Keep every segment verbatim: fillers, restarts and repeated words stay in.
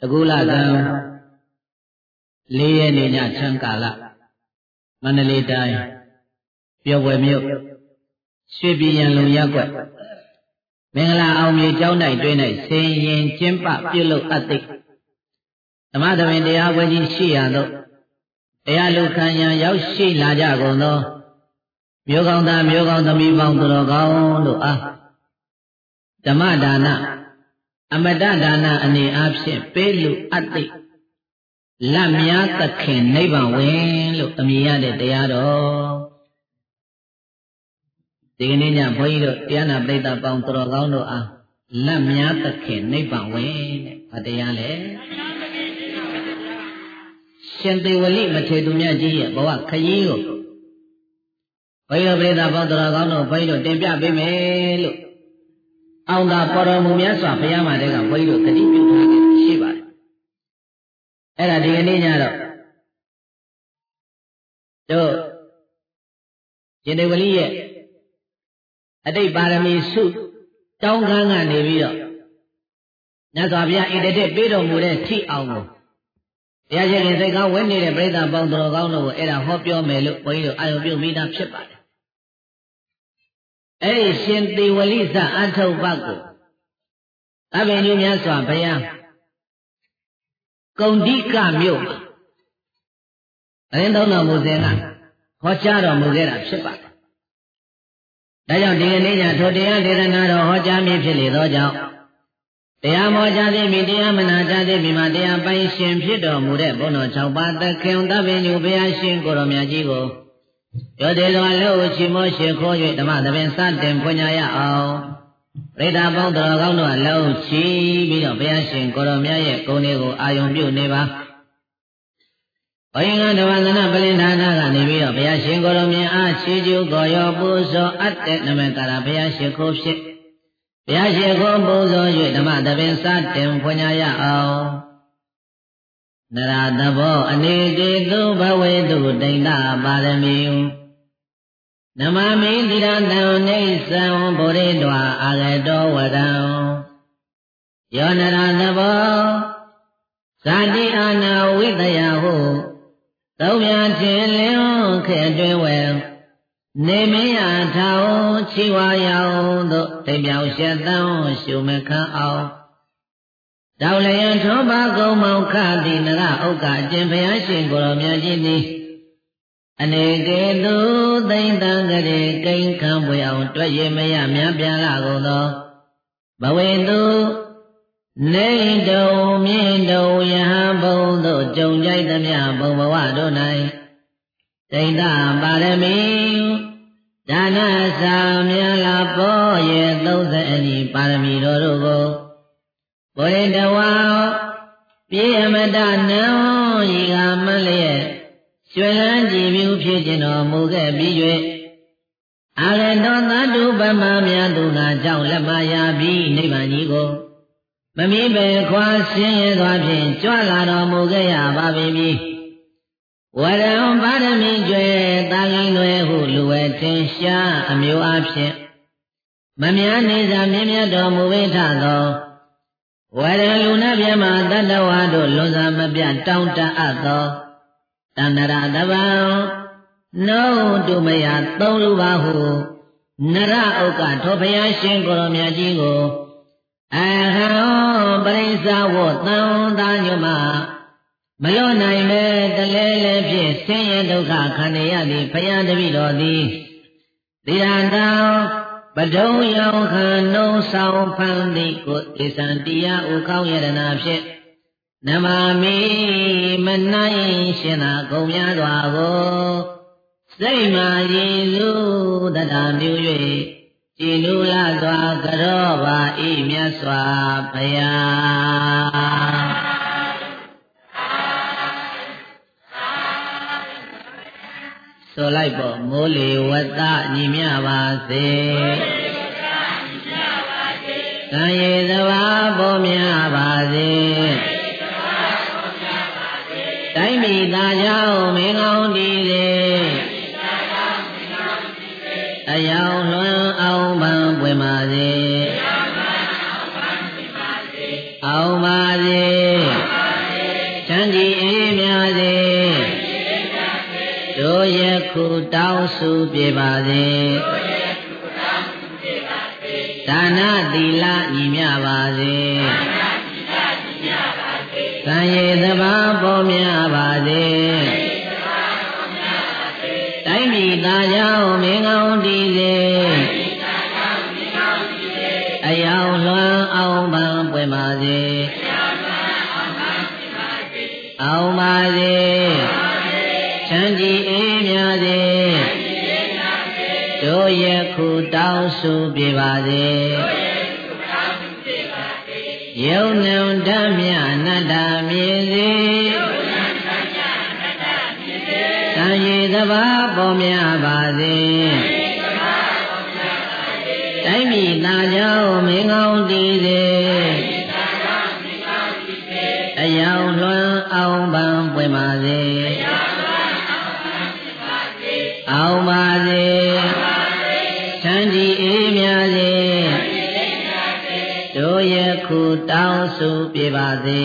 Tegula zam liye ni nya changkala Mandalay Dai Pyowe Myok Shui Biyan Long Yakwe Mengala Aung Mye Chau Nai Twe Nai Sein Yin Chimpa Pyulok Atik Tamadawinတရားပွဲကြီးရှိရသောတရားလူခံရန်ရောက်ရှိလာကြကုန်သောမျိုးကောင်းသားမျိုးကောင်းသမီးပေါင်းသူတော်ကောင်းတို့အားဓမ္မဒါနအမတဒါနအနေအားဖြင့်ပေးလူအပ်သိလက်များသခင်နိဗ္ဗာန်ဝင်လို့အမည်ရတဲ့တရားတော်ဒီကနေ့ညဘုန်းကြီးတို့တရားနာပရိသတ်ပေါင်းသူတော်ကောင်းတို့အားလက်များသခင်နိဗ္ဗာန်ဝင်တဲ့ဘာတရားလဲရှင်သေဝလိမထေသူမြတ်ကြီးရဲ့ဘဝခရီးကိုဘုန်းကြီးတို့ပရိသတ်ပေါင်းသူတော်ကောင်းတို့ဘုန်းကြီးတို့တင်ပြပေးမယ်လို့အောင်သာပေါ်တော်မူမြတ်စွာဘုရားမှာတည်းကဘုန်းကြီးတို့တတိပြုထားခဲ့ရှိပါတယ်အဲ့ဒါဒီကနေ့ညတော့တို့ရှင်သေဝလိရဲ့အတိတ်ပါရမီစုတောင်းခန်းကနေပြီးတော့မြတ်စွာဘုရားဣတတိပေးတော်မူတဲ့ထိအောင်ကိုတရားရှင်စိတ်ကောင်းဝင်နေတဲ့ပြိဿပေါင်းတော်ကောင်းတို့ကိုအဲ့ဒါဟောပြောမယ်လို့ဘုန်းကြီးတို့အာရုံပြုမိတာဖြစ်ပါတယ်အဲ့ဒီရှင်သေဝလိဇအထုပ္ပကိုအဘိညုမြတ်စွာဘုရားကုန္တိကမြို့မှာအရင်သုံးတော်မူစဉ်ကဟောကြားတော်မူခဲ့တာဖြစ်ပါတယ်ဒါကြောင့်ဒီကနေ့ညထိုတရားဒေသနာတော်ဟောကြားမည်ဖြစ်လေသောကြောင့်တရားမောကြားသိပြီတရားမနာကြားသိပြီမှာတရားပိုင်ရှင်ဖြစ်တော်မူတဲ့ဘုန်းတော်၆ပါးသခင်သဗ္ဗညုဘုရားရှင်ကိုရောမြတ်ကြီးကိုရောသေးစွာလို့ချီမောရှိခိုး၍ဓမ္မသဘင်စတင်ဖွညာရအောင်ပရိသတ်ပေါင်းတော်ကောင်းတို့အလုံးချီပြီးတော့ဘုရားရှင်ကိုရောမြတ်ရဲ့ဂုဏ်တွေကိုအာယုံပြုနေပါဘုရင်ကဓမ္မသနာပလင်ဌာနကနေပြီးတော့ဘုရားရှင်ကိုရောမြတ်အားချီးကျူးကိုရောပူဇော်အပ်တဲ့နမကာရဘုရားရှင်ကိုဖြစ်ဘုရားရှင်ကိုပူဇော်၍ဓမ္မသဘင်စတင်ဖွညာရအောင်နရသဘောအနေကေတုဘဝေတုဒိဋ္ဌပါရမီနမမိတိရတံနေသံဗောရိတဝအာဂတောဝရံယောနရသဘောဇာတိအာနာဝိတယဟုသုံးမြထင်လင်းခေတွင်ဝဲနေမင်းအထောင်ချီဝါရောင်သို့တိမ်ပြောင်ရှက်တန်းရှုမခန်းအောင်တောင်လျံထောပါကုံမောင်ခတိနရဥက္ကအကျင့်ဘုရားရှင်ကိုရောမြတ်ကြီးသည်အနေကေတုသိမ့်တံကလေးကိန်းခံပွေအောင်တွေ့ရမရမြတ်ပြန်လာကုန်သောဘဝေတုနေတုံမြင့်တုံယဟန်ဘုံသို့ကြုံကြိုက်သမျှဘုံဘဝတို့၌ဒိဋ္ဌပါရမီဒါနစာမြလာပေါ်ရဲ့သုံးဆယ်အညီပါရမီတော်တို့ကိုဘုရင်တဝါပြေအမတနံဤကမလျက်ရွှေလန်းကြည်မြူဖြစ်ခြင်းတော်မူခဲ့ပြီး၍အာရတောသတ္တုပမများသူငါကြောင့်လက်မယာပြီးနိဗ္ဗာန်ကြီးကိုမမီးပဲခွာဆင်းရဲသွားဖြင့်ကြွလာတော်မူခဲ့ရပါပြီဝရံပါရမီကျွဲတာကိန်းတွေဟုလူဝဲထင်ရှားအမျိုးအဖြစ်မမြားနေစာမြင့်မြတ်တော်မူဝိထသောဝရံလူနာပြမတတ္တဝါတို့လွန်စွာမပြတ်တောင်းတအပ်သောတန္တရတပံနှုတ်တုမယသုံးလူပါဟုနရဥက္ကထောဘုရားရှင်ကိုရောမြတ်ကြီးကိုအဟံပရိစ္ဆဝတ္တံသာညမမလွတ်နိုင်ပဲတလဲလဲဖြင့်ဆင်းရဲဒုက္ခခံရရသည်ဘုရားတပည့်တော်သည်သီရတံပဒုံယောခံနှုံဆောင်ဖန်သည်ကိုဣသံတရားဥကောင်းယရနာဖြင့်နမမိမနိုင်ရှင်သာကုန်များစွာကိုစိတ်မှရည်စုတတမြူ၍ကြည်နူလာစွာကြောပါဤမြတ်စွာဘုရားဆိုလိုက်ပေါ့မိုးလေဝတ္တညီမြပါစေကံရည်သဘာပေါ်များပါစေတိုင်းပြည်သားကြောင့်မင်းကောင်းတည်လေအယောင်လွန်အောင်ပန်းပွင့်ပါစေအောင်ပါစေခုတောင်းစုပြေပါစေဒါနသီလညီမျှပါစေသံဃေသဘာပေါ်များပါစေတိုင်းပြည်သားကြောင့်မင်းကောင်းတည်စေအယောင်လွှမ်းအောင်ပန်းပွင့်ပါစေအောင်ပါစေချမ်းကြည်အေးမြစေတို့ရခုတောင်းစုပြေပါစေယုံနံဓမ္မအနတ္တမြင်စေသံဃေသဘာပေါ်များပါစေတိုင်းပြည်သားကြောင့်မင်းကောင်းတည်စေအယောင်လွှမ်းအောင်ပန်းပွင့်ပါစေအောင်ပါစေချမ်းကြည်အေးမြစေတို့ရခုတောင်းစုပြေပါစေ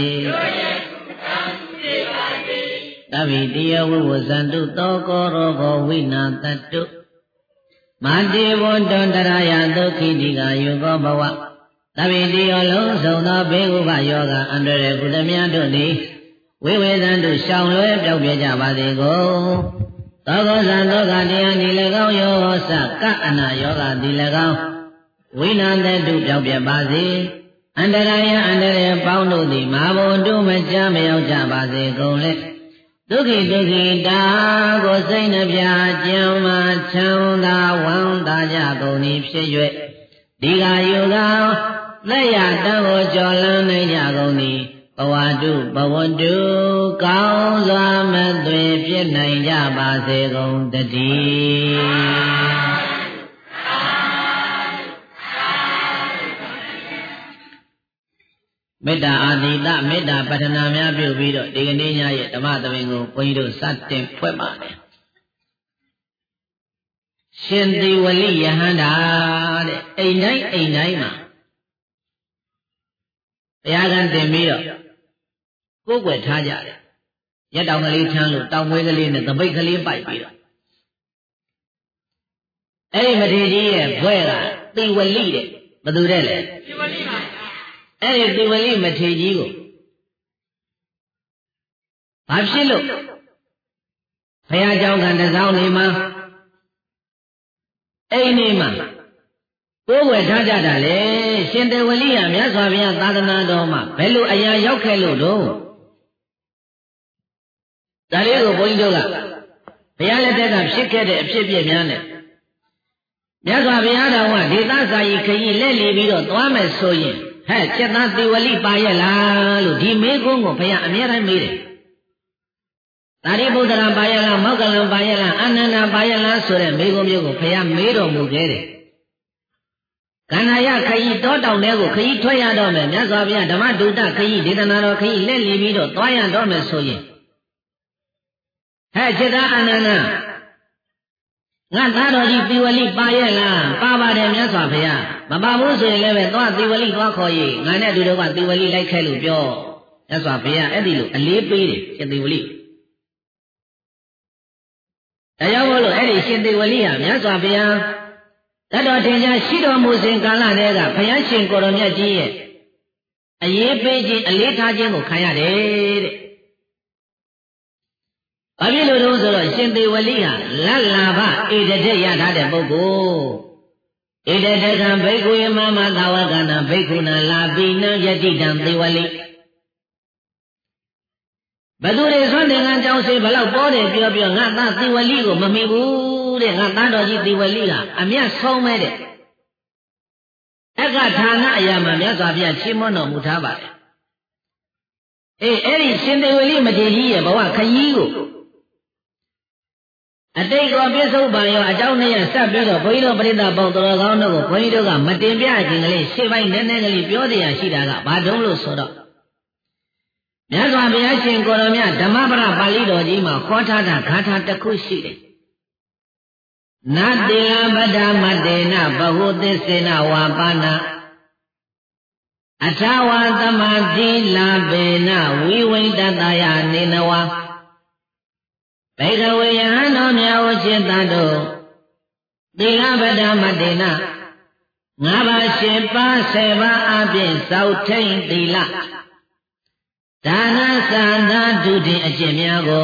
တဗ္ဗိတယဝဝဇန္တုသောကောရောဘောဝိနာတတုမတေဝန္တန္တရာယဒုက္ခိတိကယောကောဘဝတဗ္ဗိတယလုံးစုံသောဘေကုဘယောဂအန္တရေကုသမြတ်တို့သည်ဝိဝေဇန္တုရှောင်လွဲပြောက်ပြကြပါစေကုန်သောကောဇံသောကတရားဒီ၎င်းယောစကအနာယောဂဒီ၎င်းဝိနာတတုပြောက်ပြပါစေအန္တရာယအန္တရေပေါင်းတို့သည်မာဘုံတို့မကြမရောက်ကြပါစေကုန်လေဒုက္ခိဒုက္ခိတာကိုစိတ်နှပြကျမ်းမာချမ်းသာဝမ်းသာကြကုန်၏ဖြစ်၍ဒီဃာယောဂလက်ရတံကိုကြော်လန်းနိုင်ကြကုန်၏ဘဝတုဘဝတုကောင်းစွာမသွေဖြစ်နိုင်ကြပါစေကုန်တည်းမေတ္တာအာတိတမေတ္တာပတ္ထနာများပြုပြီးတော့ဒီကနေ့ညရဲ့ဓမ္မသဘင်ကိုဘုန်းကြီးတို့စတင်ဖွဲ့ပါမယ်ရှင်သီဝလိယဟန္တာတဲ့အိမ်တိုင်းအိမ်တိုင်းမှာဘုရားကံတင်ပြီးတော့ကိုယ်ွယ်ထားကြတယ်ရက်တောင်ကလေးချမ်းလို့တောင်မွေးကလေးနဲ့သပိတ်ကလေးပိုက်ပြီးတော့အဲ့ဒီမထေရကြီးရဲ့ဘွဲကသီဝလိတဲ့ဘယ်သူတဲ့လဲသီဝလိပါအဲ့ဒီသီဝလိမထေရကြီးကိုဘာဖြစ်လို့ဘုရားကျောင်းကတစောင်းနေမှာအိမ်နေမှာကိုယ်ွယ်ထားကြတာလေရှင်သီဝလိဟာမြတ်စွာဘုရားသာသနာတော်မှာဘယ်လိုအရာရောက်ခဲ့လို့တော့ဒါလေးကိုဘုန်းကြီးတို့ကဘုရားလက်ထက်ကဖြစ်ခဲ့တဲ့အဖြစ်အပျက်များနဲ့မြတ်စွာဘုရားတော်ကဒေသစာကြီးခရီးလက်လီပြီးတော့သွားမယ်ဆိုရင်ဟဲ့ချက်သားသီဝလိပါရဲ့လားလို့ဒီမေးခွန်းကိုဘုရားအမြဲတမ်းမေးတယ်သာရိပုတ္တရာပါရဲ့လားမောက္ကလံပါရဲ့လားအာနန္ဒာပါရဲ့လားဆိုတဲ့မေးခွန်းမျိုးကိုဘုရားမေးတော်မူခဲ့တယ်ကန္နာယခရီးတောတောင်ထဲကိုခရီးထွက်ရတော့မယ်မြတ်စွာဘုရားဓမ္မဒုတခရီးဒေသနာတော်ခရီးလက်လီပြီးတော့သွားရတော့မယ်ဆိုရင်ဟဲ့จิตာအာနန္ဒာငါသားတော်ကြီးသီဝလိပါရဲ့လားပါပါတယ်မြတ်စွာဘုရားမပါဘူးဆိုရင်လည်းပဲသွားသီဝလိသွားခေါ်ရေးငါနဲ့တူတော့ကသီဝလိလိုက်ခဲ့လို့ပြောမြတ်စွာဘုရားအဲ့ဒီလိုအလေးပေးတယ်ရှင်သီဝလိဒါကြောင့်မို့လို့အဲ့ဒီရှင်သီဝလိဟာမြတ်စွာဘုရားတတော်ထင်ရှားရှိတော်မူစဉ်ကာလတည်းကဘုရားရှင်ကိုရောမြတ်ကြီးရဲ့အရေးပေးခြင်းအလေးထားခြင်းကိုခံရတယ်တဲ့။ဘာဖြစ်လို့လဲဆိုတော့ရှင်သေဝလိဟာလတ်လာဘဧတတေရထားတဲ့ပုဂ္ဂိုလ်ဧတတေကံဘိက္ခုယမမသာဝကနာဘိက္ခုနာလာပိနံယတိတံသေဝလိဘသူတွေသွန်သင်္ကန်းကြောင်းစေဘလောက်ပေါ်တယ်ပြောပြောငါသားသေဝလိကိုမမိဘူးတဲ့ငါသားတော်ကြီးသေဝလိကအမြတ်ဆုံးမဲ့တဲ့အကဌာနအရာမှာမြတ်စွာဘုရားချီးမွမ်းတော်မူထားပါတယ်အေးအဲ့ဒီရှင်သေဝလိမထေရကြီးရဲ့ဘဝခရီးကိုအတိတ်ကောပြစ္ဆုတ်ပံရောအကြောင်းနဲ့ဆက်ပြီးတော့ဘုန်းကြီးတို့ပရိသတ်ပေါင်းတော်ကောင်းတို့ကိုဘုန်းကြီးတို့ကမတင်ပြခြင်းကလေးရှေ့ပိုင်းနည်းနည်းကလေးပြောတရားရှိတာကဘာတုံးလို့ဆိုတော့မြတ်စွာဘုရားရှင်ကိုရောမြတ်ဓမ္မပဒပါဠိတော်ကြီးမှာခေါ်ထားတာဂါထာတစ်ခုရှိတယ်နတေလပဒမတေနဘဟုသစ္စေနဝါပါဏအထဝါသမတိလာပေနဝိဝိတတယနေနဝဘိကဝေယဟန်တော်များဝจิตတို့သီလပဒမတေနငါးပါးရှင်ပါးဆယ်ပါးအပြင်စောက်ထိန်သီလဒါနသာနာဒုတိအကျင့်များကို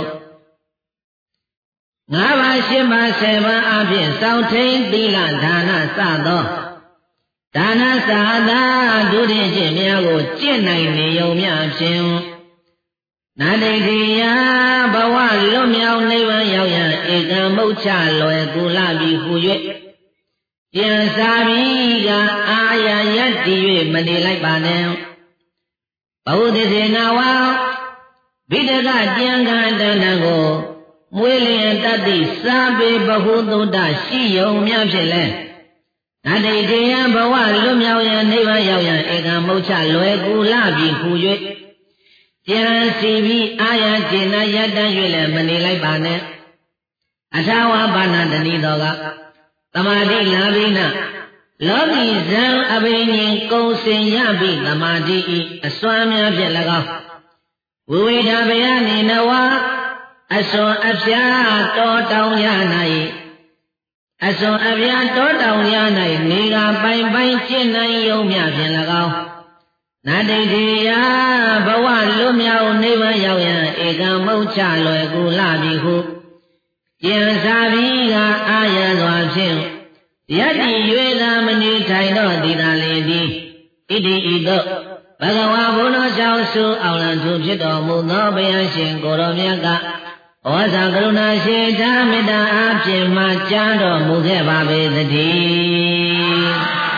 ငါးပါးရှင်ပါးဆယ်ပါးအပြင်စောက်ထိန်သီလဒါနစသောဒါနသာနာဒုတိအကျင့်များကိုကျင့်နိုင်နေုံမျှဖြင့်နာတိတိယဘဝလွတ်မြောက်နိဗ္ဗာန်ရောက်ရန်ဧကံမုတ်ချလွယ်ကူလာပြီဟူ၍ကျန်စာပြီးကအာရယတ္တိ၍မနေလိုက်ပါနဲ့ဘဝတိစေနာဝဗိဒကကျန်ကံတဏ္ဍကိုမွေးလျင်တတိစာပေဘဟုသုတ္တရှိယုံများဖြင့်လဲနာတိတိယဘဝလွတ်မြောက်ရန်နိဗ္ဗာန်ရောက်ရန်ဧကံမုတ်ချလွယ်ကူလာပြီဟူ၍ကျန်စီပြီးအာရကျေနယတ္တ၍လည်းမနေလိုက်ပါနဲ့အထာဝဘာနာတဏိတော်ကသမာဓိလာဘိနလောကီဇံအဘိညာဉ်ကုံစင်ရပြီသမာဓိဤအစွမ်းများဖြင့်၎င်းဝိဝေဒဗယနေနဝအစွန်အပြာတောတောင်ရ၌အစွန်အပြာတောတောင်ရ၌နေကပိုင်ပိုင်ကျင့်နိုင်ယုံများဖြင့်၎င်းနာတိတိယဘဝလွတ်မြောက်နိဗ္ဗာန်ရောက်ရန်ဧကံမုတ်ချလွယ်ကူလာပြီဟုကျန်စာပြီးကအာရစွာဖြင့်ယတ္တိ၍သာမနေထိုင်တော့သည်သာလေသည်ဣတိဤသို့ဘဂဝါဘုန်းတော်ကြောင့်ဆုအောင်လံသူဖြစ်တော်မူသောဘုရားရှင်ကိုရောမြတ်ကဩဇာကရုဏာရှိတာမေတ္တာအားဖြင့်မှကြားတော်မူခဲ့ပါပေသတည်း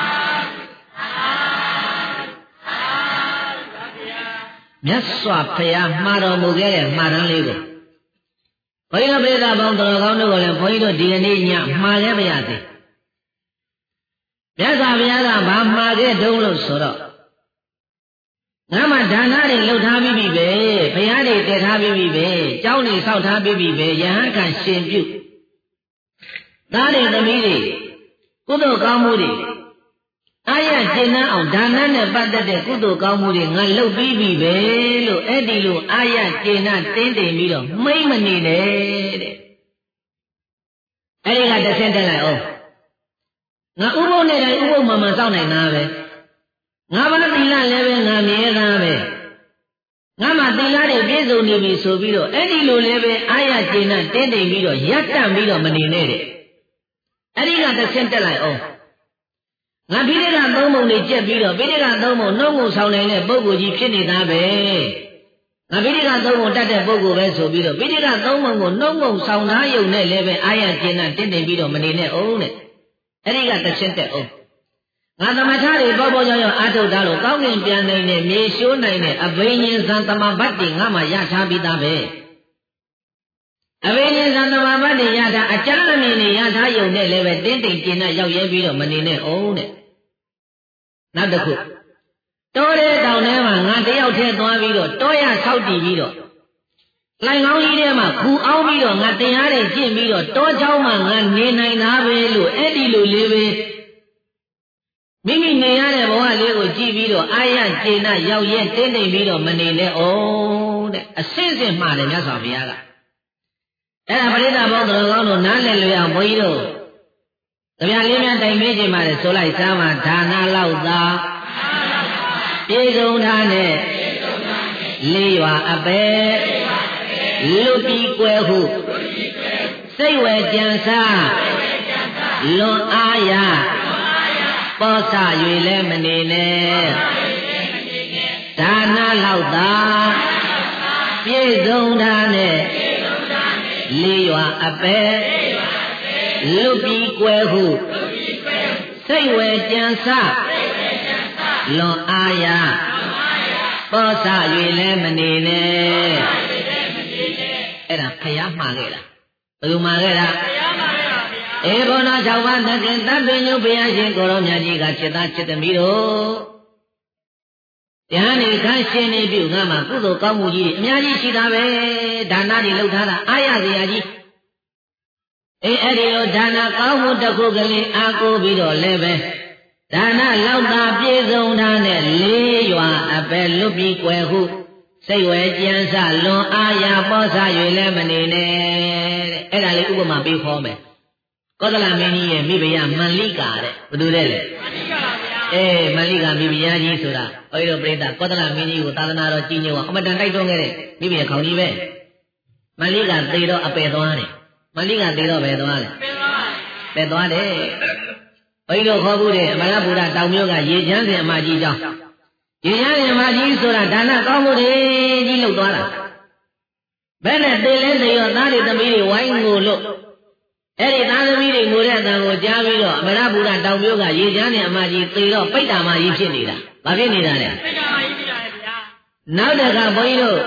မြတ်စွာဘုရားမှာတော်မူခဲ့တဲ့မှာတန်းလေးကိုဘုရားပိဋကပေါင်းတော်ကောင်းတို့ကိုလည်းဘုန်းကြီးတို့ဒီကနေ့ညမှာခဲ့ပါရစေမြတ်စွာဘုရားကဘာမှာခဲ့တုံးလို့ဆိုတော့ငါမှဒါနတွေလှုပ်ထားပြီးပြီပဲဘုရားတွေတည်ထားပြီးပြီပဲကျောင်းတွေဆောက်ထားပြီးပြီပဲယဟန်ခံရှင်ပြုသားတွေသမီးတွေကုသိုလ်ကောင်းမှုတွေအာရကျင့်နှံ့အောင်ဒါနနဲ့ပတ်သက်တဲ့ကုသိုလ်ကောင်းမှုတွေငါလုပ်ပြီးပြီပဲလို့အဲ့ဒီလိုအာရကျင့်နှံ့တင်းတင်ပြီးတော့မိမ့်မနေနဲ့တဲ့အဲ့ဒီကတစ်ဆင့်တက်လိုက်အောင်ငါဥပုပ်နဲ့တိုင်းဥပုပ်မှမှစောင့်နိုင်တာပဲငါဘာသီလလည်းပဲငါမြဲတာပဲငါမှသီလတွေပြည့်စုံနေပြီဆိုပြီးတော့အဲ့ဒီလိုလည်းပဲအာရကျင့်နှံ့တင်းတင်ပြီးတော့ရပ်တန့်ပြီးတော့မနေနဲ့တဲ့အဲ့ဒီကတစ်ဆင့်တက်လိုက်အောင်ငါပိဋကသုံးပုံတွေကျက်ပြီးတော့ပိဋကသုံးပုံနှုတ်ငုံဆောင်နိုင်တဲ့ပုဂ္ဂိုလ်ကြီးဖြစ်နေတာပဲငါပိဋကသုံးပုံတတ်တဲ့ပုဂ္ဂိုလ်ပဲဆိုပြီးတော့ပိဋကသုံးပုံကိုနှုတ်ငုံဆောင်ထားရုံနဲ့လည်းပဲအာရကျင့်နှံ့တင်းတင်ပြီးတော့မနေနဲ့အောင်တဲ့အဲ့ဒီကတစ်ချက်တက်အောင်ငါသမထတွေပေါ့ပေါ့ကြောင်ကြောင်အာထုတ်တာလို့ကောင်းကင်ပြန်နိုင်တဲ့မြေရှိုးနိုင်တဲ့အဘိညာဉ်သံသမဘတ်တွေငါမှရထားပြီးသားပဲအဘိညာဉ်သံသမဘတ်တွေရထားအကြမ်းအမြင်တွေရထားရုံနဲ့လည်းပဲတင်းတိမ်ကျင်နဲ့ရောက်ရဲပြီးတော့မနေနဲ့အောင်တဲ့နောက်တစ်ခုတောထဲတောင်ထဲမှာငါတယောက်ထဲသွားပြီးတော့တောရဆောက်တည်ပြီးတော့လိုင်ကောင်းကြီးထဲမှာခူအောင်ပြီးတော့ငါတရားတွေကျင့်ပြီးတော့တောเจ้าမှာငါနေနိုင်တာပဲလို့အဲ့ဒီလိုလေးပဲမိမိနေရတဲ့ဘဝလေးကိုကြည့်ပြီးတော့အာရကျေနပ်ရောက်ရဲတင်းတိမ်ပြီးတော့မနေနဲ့အောင်တဲ့အစင်းစင်းမှားတယ်မြတ်စွာဘုရားကအဲ့ဒါပရိသတ်ဘောင်းတော်ကောင်းတို့နားလည်လွယ်အောင်ဘုန်းကြီးတို့ကြပြလေးများတိုင်ပေးခြင်းပါတယ်ဆိုလိုက်စားမှာဒါနလောက်သာပြေဆုံးထားနဲ့လေးရွာအပဲလူပြီးကွယ်ဟုစိတ်ဝဲကြံစားလွန်အားရပေါ်ဆ၍လည်းမနေနဲ့ဒါနလောက်သာပြေဆုံးထားနဲ့လေးရွာအပဲလူပြီးကွယ်ဟုစိတ်ဝဲကြံစားလွန်အားရပေါ်ဆ၍လည်းမနေနဲ့အဲ့ဒါဖယားမှားခဲ့တာဘယ်လိုမှားခဲ့တာအေဘောနာ၆ပါးသခင်သဗ္ဗညုဘုရားရှင်ကိုရောမြတ်ကြီးကจิตသားจิตသမီးတို့တရားနေခန့်ရှင်နေပြုငါမှာကုသိုလ်ကောင်းမှုကြီးအများကြီးရှိတာပဲဒါနတွေလုပ်ထားတာအားရစရာကြီးအေးအဲ့ဒီလိုဒါနကောင်းမှုတစ်ခုကလေးအားကိုးပြီးတော့လည်းပဲဒါနလောက်သာပြည့်စုံထားတဲ့လေးရွာအပဲလွတ်ပြီးကွယ်ဟုစိတ်ဝဲကြံစလွန်အားရပေါ်စား၍လည်းမနေနဲ့တဲ့အဲ့ဒါလေးဥပမာပေးခေါ်မယ်ကောသလမင်းကြီးရဲ့မိဖုရားမန္လိကာတဲ့ဘယ်သူလဲလဲမန္လိကာပါဗျာအေးမန္လိကာမိဖုရားကြီးဆိုတာဘုန်းကြီးတို့ပြိဿကောသလမင်းကြီးကိုသာသနာတော်ကြီးညို့အောင်အမတန်တိုက်တွန်းခဲ့တဲ့မိဖုရားခေါင်းကြီးပဲမန္လိကာသေတော့အပယ်သွားတယ်မန္လိကာသေတော့ဘယ်သွားလဲပယ်သွားတယ်ဘုန်းကြီးတို့ခေါ်ဘူးတဲ့အမရပူရတောင်မြို့ကရေချမ်းစင်အမကြီးကြောင့်ရေချမ်းစင်အမကြီးဆိုတာဒါနကောင်းမှုတွေကြီးလှုပ်သွားတာဘယ်နဲ့သေလဲသေရောသားတွေသမီးတွေဝိုင်းငိုလို့အဲ့ဒီသားသမီးတွေငိုတဲ့အတန်ကိုကြားပြီးတော့အမရပူရတောင်မြို့ကရေချမ်းစင်အမကြီးသေတော့ပိဋ္ဌာမကြီးဖြစ်နေတာဘာဖြစ်နေတာလဲပိဋ္ဌာမကြီးဖြစ်တာလေဗျာနောက်တစ်ခါဘုန်းကြီးတို့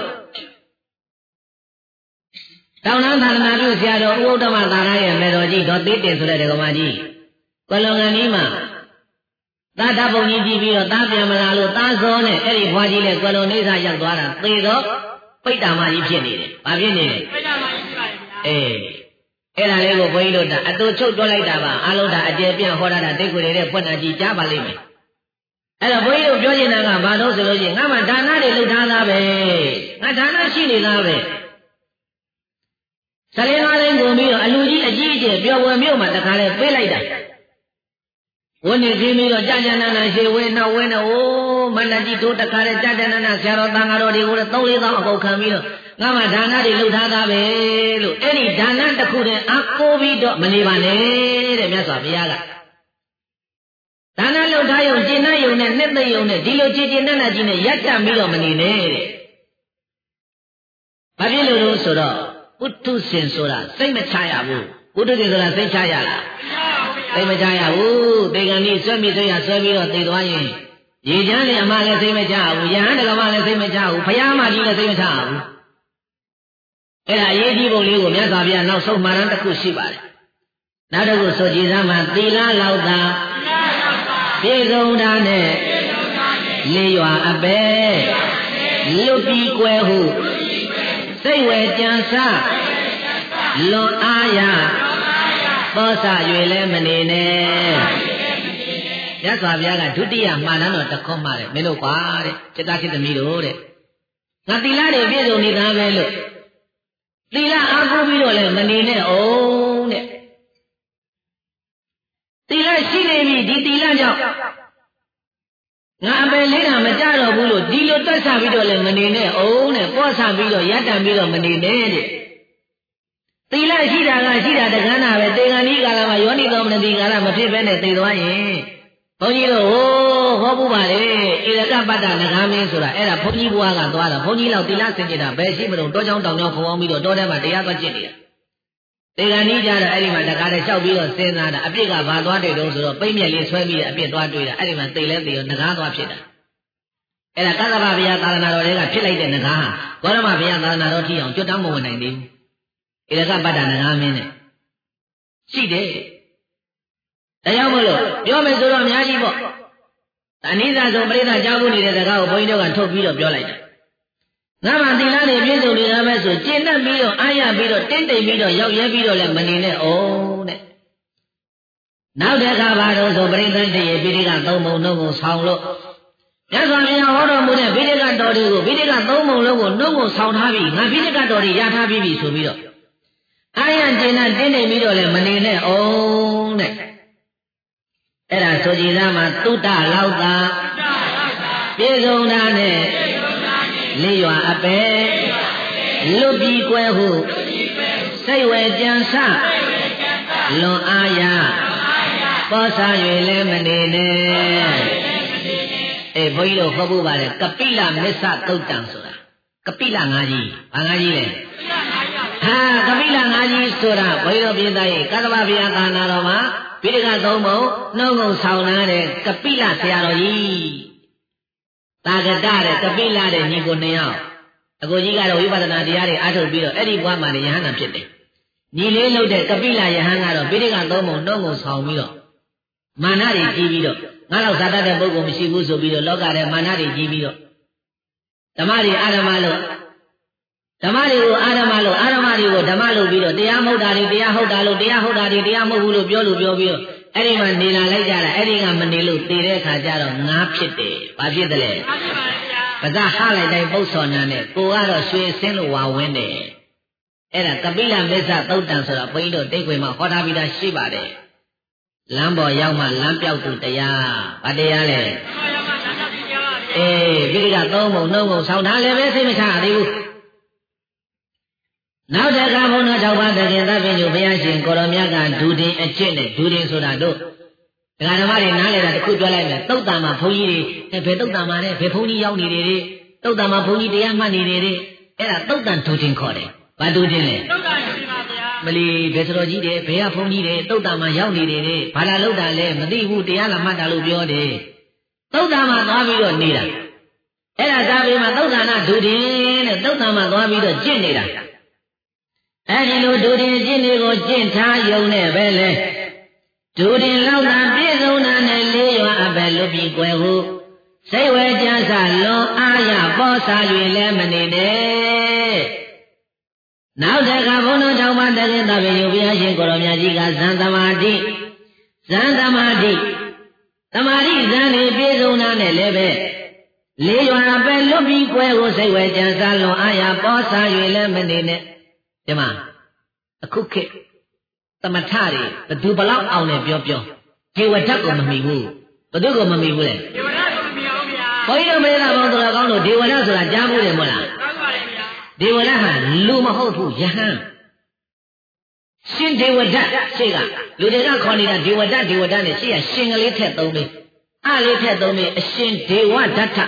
တောင်တန်းသာသနာပြုဆရာတော်ဥဒ္ဓမသာရရဲ့မေတော်ကြီးဒေါ်သေးတင်ဆိုတဲ့ဒကမာကြီးကလုံငန်းကြီးမှာသာဓပုံကြီးကြည့်ပြီးတော့သားပြန်မလာလို့သားစောနဲ့အဲ့ဒီဘွားကြီးလည်းကလုံနေစာရောက်သွားတာသေတော့ပိဋ္ဌာမကြီးဖြစ်နေတယ်။ဘာဖြစ်နေလဲ။ပိဋ္ဌာမကြီးဖြစ်ပါရဲ့ဗျာ။အေးအဲ့ဒါလေးကိုဘုန်းကြီးတို့ကအတူချုပ်တွန်းလိုက်တာပါအလုံးဒါအကျေပြန့်ဟောတာတိတ်ကိုယ်တွေဖွင့်တာကြည့်ကြားပါလိမ့်မယ်။အဲ့တော့ဘုန်းကြီးတို့ပြောချင်တာကဘာလို့ဆိုလို့ရှိရင်ငါမှဒါနတွေလုပ်ထားသားပဲ။ငါဒါနရှိနေသားပဲ။ဆလင်းကားလေးကိုပြီးတော့အလူကြီးအကြီးအကျယ်ပျော်ဝယ်မြို့မှာတခါလဲပေးလိုက်တာဝန်းနေပြီးပြီးတော့ကြာကြာနာနာရှေဝဲနောက်ဝဲနဲ့အိုးမန္တကြီးတို့တခါလဲကြာကြာနာနာဆရာတော်တန်ဃာတော်တွေကိုလည်းသုံးလေးသောင်းအကုန်ခံပြီးတော့ငါမှဒါနတွေလုပ်ထားတာပဲလို့အဲ့ဒီဒါနတစ်ခုတည်းအကိုပြီးတော့မနေပါနဲ့တဲ့မြတ်စွာဘုရားကဒါနလုပ်ထားရုံကျင့်နှံ့ရုံနဲ့နှစ်သိမ့်ရုံနဲ့ဒီလိုကြည်ကျင်တတ်တာကြီးနဲ့ရက်တပြီးတော့မနေနဲ့တဲ့ဘာဖြစ်လို့လဲဆိုတော့ပုထုဇဉ်ဆိုတာစိတ်မချရဘူးပုထုဇဉ်ဆိုတာစိတ်ချရလားစိတ်မချရဘူးဒေဂန်ကြီးဆွဲမိဆွဲရဆွဲပြီးတော့သိသွားရင်ရေချမ်းလည်းအမှလည်းစိတ်မချဘူးယဟန်တကမလည်းစိတ်မချဘူးဘုရားမကြီးလည်းစိတ်မချဘူးအဲ့ဒါအရေးကြီးပုံလေးကိုမြတ်စွာဘုရားနောက်ဆုံးမှာတစ်ခုရှိပါတယ်နောက်တစ်ခုဆိုကြည်စမ်းမှာသီလလောက်သာပြေဆုံးတာနဲ့လေးရွာအပဲလွတ်ပြီးကွယ်ဟုစိတ်ဝဲကြံစလွန်အားရသောစ၍လည်းမနေနဲ့မြတ်စွာဘုရားကဒုတိယမှားတော်တခွန်းမှာတယ်မင်းတို့ကွာတဲ့จิตจิตသမီးတို့တဲ့ငါသီလတွေပြည့်စုံနေတာပဲလို့သီလအားကိုးပြီးတော့လည်းမနေနဲ့အောင်တဲ့သီလရှိနေပြီဒီသီလကြောင့်ငါအပယ်လေးတာမကြတော့ဘူးလို့ဒီလိုတွက်ဆပြီးတော့လည်းမနေနဲ့အောင်တဲ့ပေါ်ဆပြီးတော့ရပ်တံပြီးတော့မနေနဲ့တဲ့သီလရှိတာကရှိတာတက္ကနာပဲတေဂန်ဒီကာလမှာယောနိသောမနတိကာလမဖြစ်ဘဲနဲ့သိသွားရင်ဘုန်းကြီးတို့ဟိုဟောပူပါလေဧရကပတ္တနဂါမင်းဆိုတာအဲ့ဒါဘုန်းကြီးဘွားကသွားတာဘုန်းကြီးလောက်သီလစင်ကြတာဘယ်ရှိမလို့တောချောင်းတောင်ချောင်းခေါင်းပြီးတော့တောထဲမှာတရားသွားကျင့်နေတာတေဂန်ဒီကြတော့အဲ့ဒီမှာတကားနဲ့လျှောက်ပြီးတော့စဉ်းစားတာအပြစ်ကဘာသွားတွေ့တော့ဆိုတော့ပိမ့်မြက်လေးဆွဲပြီးအပြစ်သွားတွေ့တာအဲ့ဒီမှာသိလဲသိရောနဂါသွားဖြစ်တာအဲ့ဒါကသဗ္ဗဗျာသာသနာတော်တွေကဖြစ်လိုက်တဲ့နဂါဟာဘောရမဗျာသာသနာတော်ထီအောင်ကျွတ်တောင်းမဝင်နိုင်သေးဘူးဧရကပတ္တနဂါမင်းနဲ့ရှိတယ်ဒါကြောင့်မို့လို့ပြောမယ်ဆိုတော့အများကြီးပေါ့အနိစ္စဆုံးပရိသတ်ကြောက်ဖို့နေတဲ့စကားကိုဘုန်းကြီးတို့ကထုတ်ပြီးတော့ပြောလိုက်တယ်ငါမှသီလတွေပြည့်စုံနေတာပဲဆိုကျင့်တတ်ပြီးတော့အားရပြီးတော့တင်းတိမ်ပြီးတော့ရောက်ရဲပြီးတော့လည်းမနေနဲ့အောင်တဲ့နောက်တစ်ခါဘာလို့ဆိုပရိသတ်တရေပိဋကသုံးပုံနှုတ်ကိုဆောင်းလို့မြတ်စွာဘုရားဟောတော်မူတဲ့ပိဋကတော်တွေကိုပိဋကသုံးပုံလုံးကိုနှုတ်ကိုဆောင်းထားပြီးငါပိဋကတော်တွေရထားပြီးပြီဆိုပြီးတော့အာရကျင်နဲ့တင်းတိမ်ပြီးတော့လည်းမနေနဲ့အောင်တဲ့အဲ့ဒါဆိုကြည်သားမှာသုတ္တလောက်သာပြေဆုံးတာနဲ့လေးရွာအပဲလွတ်ပြီးကွယ်ဟုစိတ်ဝဲကြံစလွန်အားရပေါ်စား၍လည်းမနေနဲ့အေးဘုန်းကြီးတို့ဟောဖို့ပါတယ်ကပိလမစ္ဆသုတ်တံဆိုတာကပိလငါးကြီးဘာငါးကြီးလဲဟာကပိလငါးကြီးဆိုတာဘုန်းကြီးတို့ပြည်သားရဲ့ကသဗ္ဗဗျာသာနာတော်မှာပိဋကသုံးပုံနှုတ်ကုန်ဆောင်လာတဲ့ကပိလဆရာတော်ကြီးတာဂတတဲ့ကပိလတဲ့ညီကိုနှစ်ယောက်အကိုကြီးကတော့ဝိပဿနာတရားတွေအားထုတ်ပြီးတော့အဲ့ဒီဘဝမှာယဟန္တာဖြစ်တယ်ညီလေးလှုပ်တဲ့ကပိလယဟန်ကတော့ပိဋကသုံးပုံနှုတ်ကုန်ဆောင်ပြီးတော့မာနတွေကြီးပြီးတော့ငါလောက်ဇာတတဲ့ပုဂ္ဂိုလ်မရှိဘူးဆိုပြီးတော့လောကထဲမာနတွေကြီးပြီးတော့ဓမ္မတွေအာရမလို့ဓမ္မတွေကိုအာရမလို့အာရမတွေကိုဓမ္မလို့ပြီးတော့တရားမဟုတ်တာတွေတရားဟုတ်တာလို့တရားဟုတ်တာတွေတရားမဟုတ်ဘူးလို့ပြောလို့ပြောပြီးတော့အဲ့ဒီမှာနေလာလိုက်ကြတာအဲ့ဒီကမနေလို့တည်တဲ့အခါကျတော့ငါဖြစ်တယ်ဘာဖြစ်တယ်လဲငါဖြစ်ပါဗျာပဇာဟလိုက်တိုင်းပုတ်စော်နာနဲ့ကိုကတော့ရွှေစင်းလို့ဝါဝင်းတယ်အဲ့ဒါကပိလမစ္ဆသုတ်တံဆိုတာဘုန်းကြီးတို့တိတ်ခွေမှာဟောထားပြီးသားရှိပါတယ်လမ်းပေါ်ရောက်မှလမ်းပြောက်သူတရားဗာတရားလဲအေးပိဋကသုံးပုံနှုတ်ပုံဆောင်းထားလည်းပဲစိတ်မချရသေးဘူးနောက်တခါဘုန်းတော်၆ပါးတခင်သဗ္ဗညုဘုရားရှင်ကိုရောမြတ်ကဒူတင်အကျင့်နဲ့ဒူတင်ဆိုတာတို့ဒကာဓမ္မတွေနားလည်တာတစ်ခုပြောလိုက်မယ်သုတ်တံမှာဘုန်းကြီးတွေဘယ်သုတ်တံမှာလဲဘယ်ဘုန်းကြီးရောက်နေတယ်တွေသုတ်တံမှာဘုန်းကြီးတရားမှတ်နေတယ်တွေအဲ့ဒါသုတ်တံဒူတင်ခေါ်တယ်ဘာဒူတင်လဲသုတ်တံဒူတင်ပါဗျာမလီဘယ်စတော်ကြီးတွေဘယ်ကဘုန်းကြီးတွေသုတ်တံမှာရောက်နေတယ်တွေဘာလာလောက်တာလဲမသိဘူးတရားလာမှတ်တာလို့ပြောတယ်သုတ်တံမှာသွားပြီးတော့နေတာအဲ့ဒါသာပြီးမှသုတ်တံနာဒူတင်တဲ့သုတ်တံမှာသွားပြီးတော့ကျင့်နေတာအဲ့ဒီလိုဒူတင်ကျင့်တွေကိုကျင့်ထားယုံနဲ့ပဲလေဒူတင်လောက်တာပြည့်စုံတာနဲ့လေးရွာအပဲလွတ်ပြီးကွယ်ဟုစိတ်ဝဲကြဆလွန်အားရပေါ်စား၍လည်းမနေနဲ့နောက်တခါဘုန်းတော်၆ပါးတခင်သဗ္ဗညုဘုရားရှင်ကိုရောမြတ်ကြီးကဇန်သမာဓိဇန်သမာဓိသမာဓိဇန်နေပြည့်စုံတာနဲ့လည်းပဲလေးရွာအပဲလွတ်ပြီးကွယ်ဟုစိတ်ဝဲကြဆလွန်အားရပေါ်စား၍လည်းမနေနဲ့ဒီမှာအခုခေတ်သမထတွေဘသူဘလောက်အောင်လဲပြောပြောဒေဝဒတ်ကိုမမီဘူးဘသူကိုမမီဘူးလေဒေဝဒတ်ကိုမမီအောင်ဗျာဘုန်းကြီးတို့မေးတာဘောတော်ကောင်းလို့ဒေဝဒတ်ဆိုတာကြားမှုတယ်မဟုတ်လားကြားပါတယ်ဗျာဒေဝဒတ်ဟာလူမဟုတ်ဘူးယဟန်ရှင်ဒေဝဒတ်ရှေ့ကလူတွေကခေါ်နေတာဒေဝဒတ်ဒေဝဒတ်နဲ့ရှေ့ကရှင်ကလေးထက်သုံးလေးအလေးထက်သုံးလေးအရှင်ဒေဝဒတ်ထ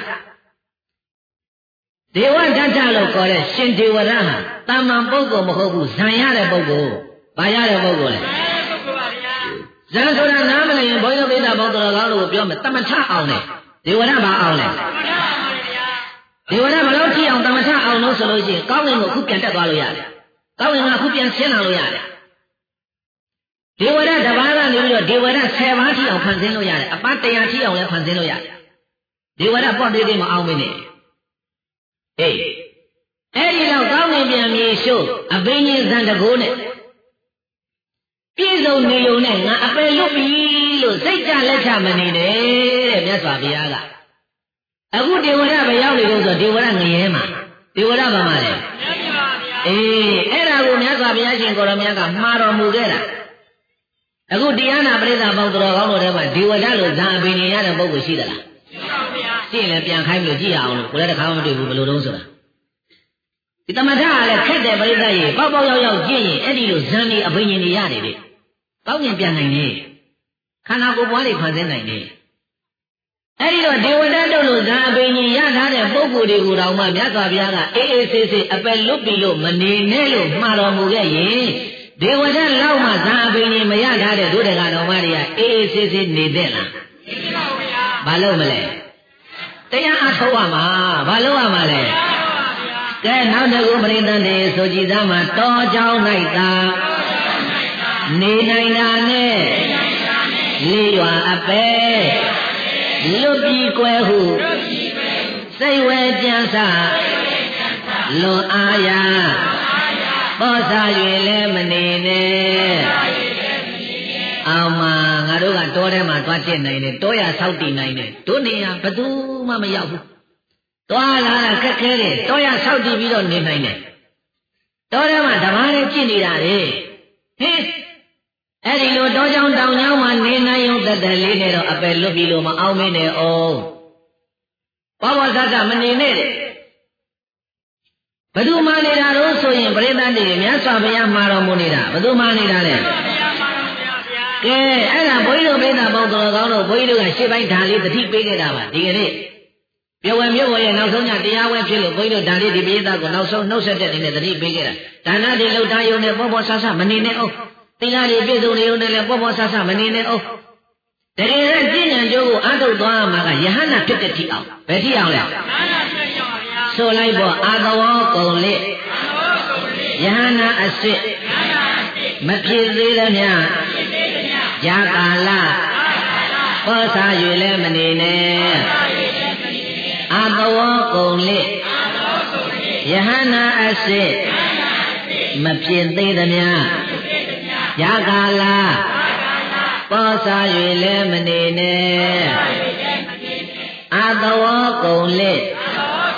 ဒေဝဒတ်ထလို့ခေါ်တဲ့ရှင်ဒေဝဒတ်ဟာတာမန်ပုဂ္ဂိုလ်မဟုတ်ဘူးဇံရတဲ့ပုဂ္ဂိုလ်ဘာရတဲ့ပုဂ္ဂိုလ်လဲဇံဆိုတာနားမလည်ရင်ဘုန်းကြီးပိဋကဘောတော်ကောင်းလို့ပြောမယ်တမထအောင်လေဒေဝရဘာအောင်လဲဒေဝရဘလို့ကြည့်အောင်တမထအောင်လို့ဆိုလို့ရှိရင်ကောင်းကင်ကိုအခုပြန်တက်သွားလို့ရတယ်ကောင်းကင်ကအခုပြန်ဆင်းလာလို့ရတယ်ဒေဝရတပါးကနေပြီးတော့ဒေဝရဆယ်ပါးထိအောင်ဖန်ဆင်းလို့ရတယ်အပတ်တရားထိအောင်လည်းဖန်ဆင်းလို့ရတယ်ဒေဝရပေါ့သေးသေးမအောင်မင်းနဲ့ဟေးအဲ့ဒီတော့ကောင်းကင်ပြန်မြေရှို့အဘိညာဉ်ဇံတကိုးနဲ့ပြည့်စုံနေုံနဲ့ငါအပယ်လွတ်ပြီလို့စိတ်ကြလက်ချမနေနဲ့တဲ့မြတ်စွာဘုရားကအခုဒေဝရဘယ်ရောက်နေလို့ဆိုဒေဝရငရဲမှာဒေဝရဘာမှလဲအေးအဲ့ဒါကိုမြတ်စွာဘုရားရှင်ကိုရောမြတ်ကမှားတော်မူခဲ့တာအခုတရားနာပရိသတ်ပေါင်းတော်ကောင်းတို့ထဲမှာဒေဝရလို့ဇာအပင်နေရတဲ့ပုဂ္ဂိုလ်ရှိသလားရှိပါဗျာရှိရင်လည်းပြန်ခိုင်းပြီးကြည့်အောင်လို့ကိုယ်လည်းတစ်ခါမှမတွေ့ဘူးဘယ်လိုတုံးဆိုတာဒီတမထကလည်းခက်တဲ့ပရိသတ်ကြီးပေါက်ပေါက်ရောက်ရောက်ကြည့်ရင်အဲ့ဒီလိုဇံနေအပင်နေနေရတယ်လေကောင်းကျင်ပြန်နိုင်တယ်ခန္ဓာကိုယ်ပွားတွေဖန်ဆင်းနိုင်တယ်အဲ့ဒီတော့ဒေဝဒတ်တို့လိုဇာအပင်ကြီးရထားတဲ့ပုဂ္ဂိုလ်တွေကိုတောင်မှမြတ်စွာဘုရားကအေးအေးဆေးဆေးအပယ်လွတ်ပြီလို့မနေနဲ့လို့မှားတော်မူခဲ့ရင်ဒေဝဒတ်လောက်မှဇာအပင်ကြီးမရထားတဲ့ဒုဒကတော်မတွေကအေးအေးဆေးဆေးနေတဲ့လားနေပါဘူးဗျာဘာလို့မလဲတရားအထုတ်ရမှာဘာလို့ရမှာလဲကဲနောက်တစ်ခုပရိသတ်တွေဆိုကြည်သားမှာတောကြောင်း၌သာနေနိုင်တာနဲ့လေးရွာအပဲလွတ်ပြီးကွယ်ဟုစိတ်ဝဲကြံစားလွန်အားရပေါ်စား၍လည်းမနေနဲ့အောင်မငါတို့ကတောထဲမှာသွားကျင့်နိုင်တယ်တောရဆောက်တည်နိုင်တယ်တို့နေရဘယ်သူမှမရောက်ဘူးသွားလာတာခက်ခဲတယ်တောရဆောက်တည်ပြီးတော့နေနိုင်တယ်တောထဲမှာဓမ္မနဲ့ကျင့်နေတာလေဟင်အဲ့ဒီလိုတောကြောင်တောင်ကြောင်မှာနေနိုင်ရုံတသက်လေးနဲ့တော့အပယ်လွတ်ပြီလို့မအောင်မင်းနဲ့အောင်ဘောဘောဇတ်ကမနေနဲ့တဲ့ဘယ်သူမှနေတာလို့ဆိုရင်ပရိသတ်တွေမြတ်စွာဘုရားမှာတော်မူနေတာဘယ်သူမှနေတာလဲကဲအဲ့ဒါဘုန်းကြီးတို့ပိဋကပေါင်းတော်ကောင်းတို့ဘုန်းကြီးတို့ကရှေ့ပိုင်းဓာလေးတတိပေးခဲ့တာပါဒီကနေ့ပြောဝဲမြို့ဝဲရဲ့နောက်ဆုံးညတရားဝဲဖြစ်လို့ဘုန်းကြီးတို့ဓာလေးဒီပိဋကကိုနောက်ဆုံးနှုတ်ဆက်တဲ့အနေနဲ့တတိပေးခဲ့တာဒါနတွေလှုပ်ထားရုံနဲ့ဘောဘောဆဆမနေနဲ့အောင်တရားတွေပြည့်စုံနေုံနဲ့လည်းပေါ့ပေါ့ဆဆမနေနဲ့အောင်တကယ်တော့ကျင့်ဉာဏ်ကျိုးကိုအထုတ်သွားမှာကယဟန္တာဖြစ်တဲ့ထိအောင်ဘယ်ထိအောင်လဲဆိုလိုက်ပေါ့အာသဝကုံလက်ယဟန္တာအစစ်မဖြစ်သေးသမျှဇာကာလပေါ်စား၍လည်းမနေနဲ့အာသဝကုံလက်ယဟန္တာအစစ်မဖြစ်သေးသမျှဇာကာလပေါ်စား၍လည်းမနေနဲ့အာသဝကုံလက်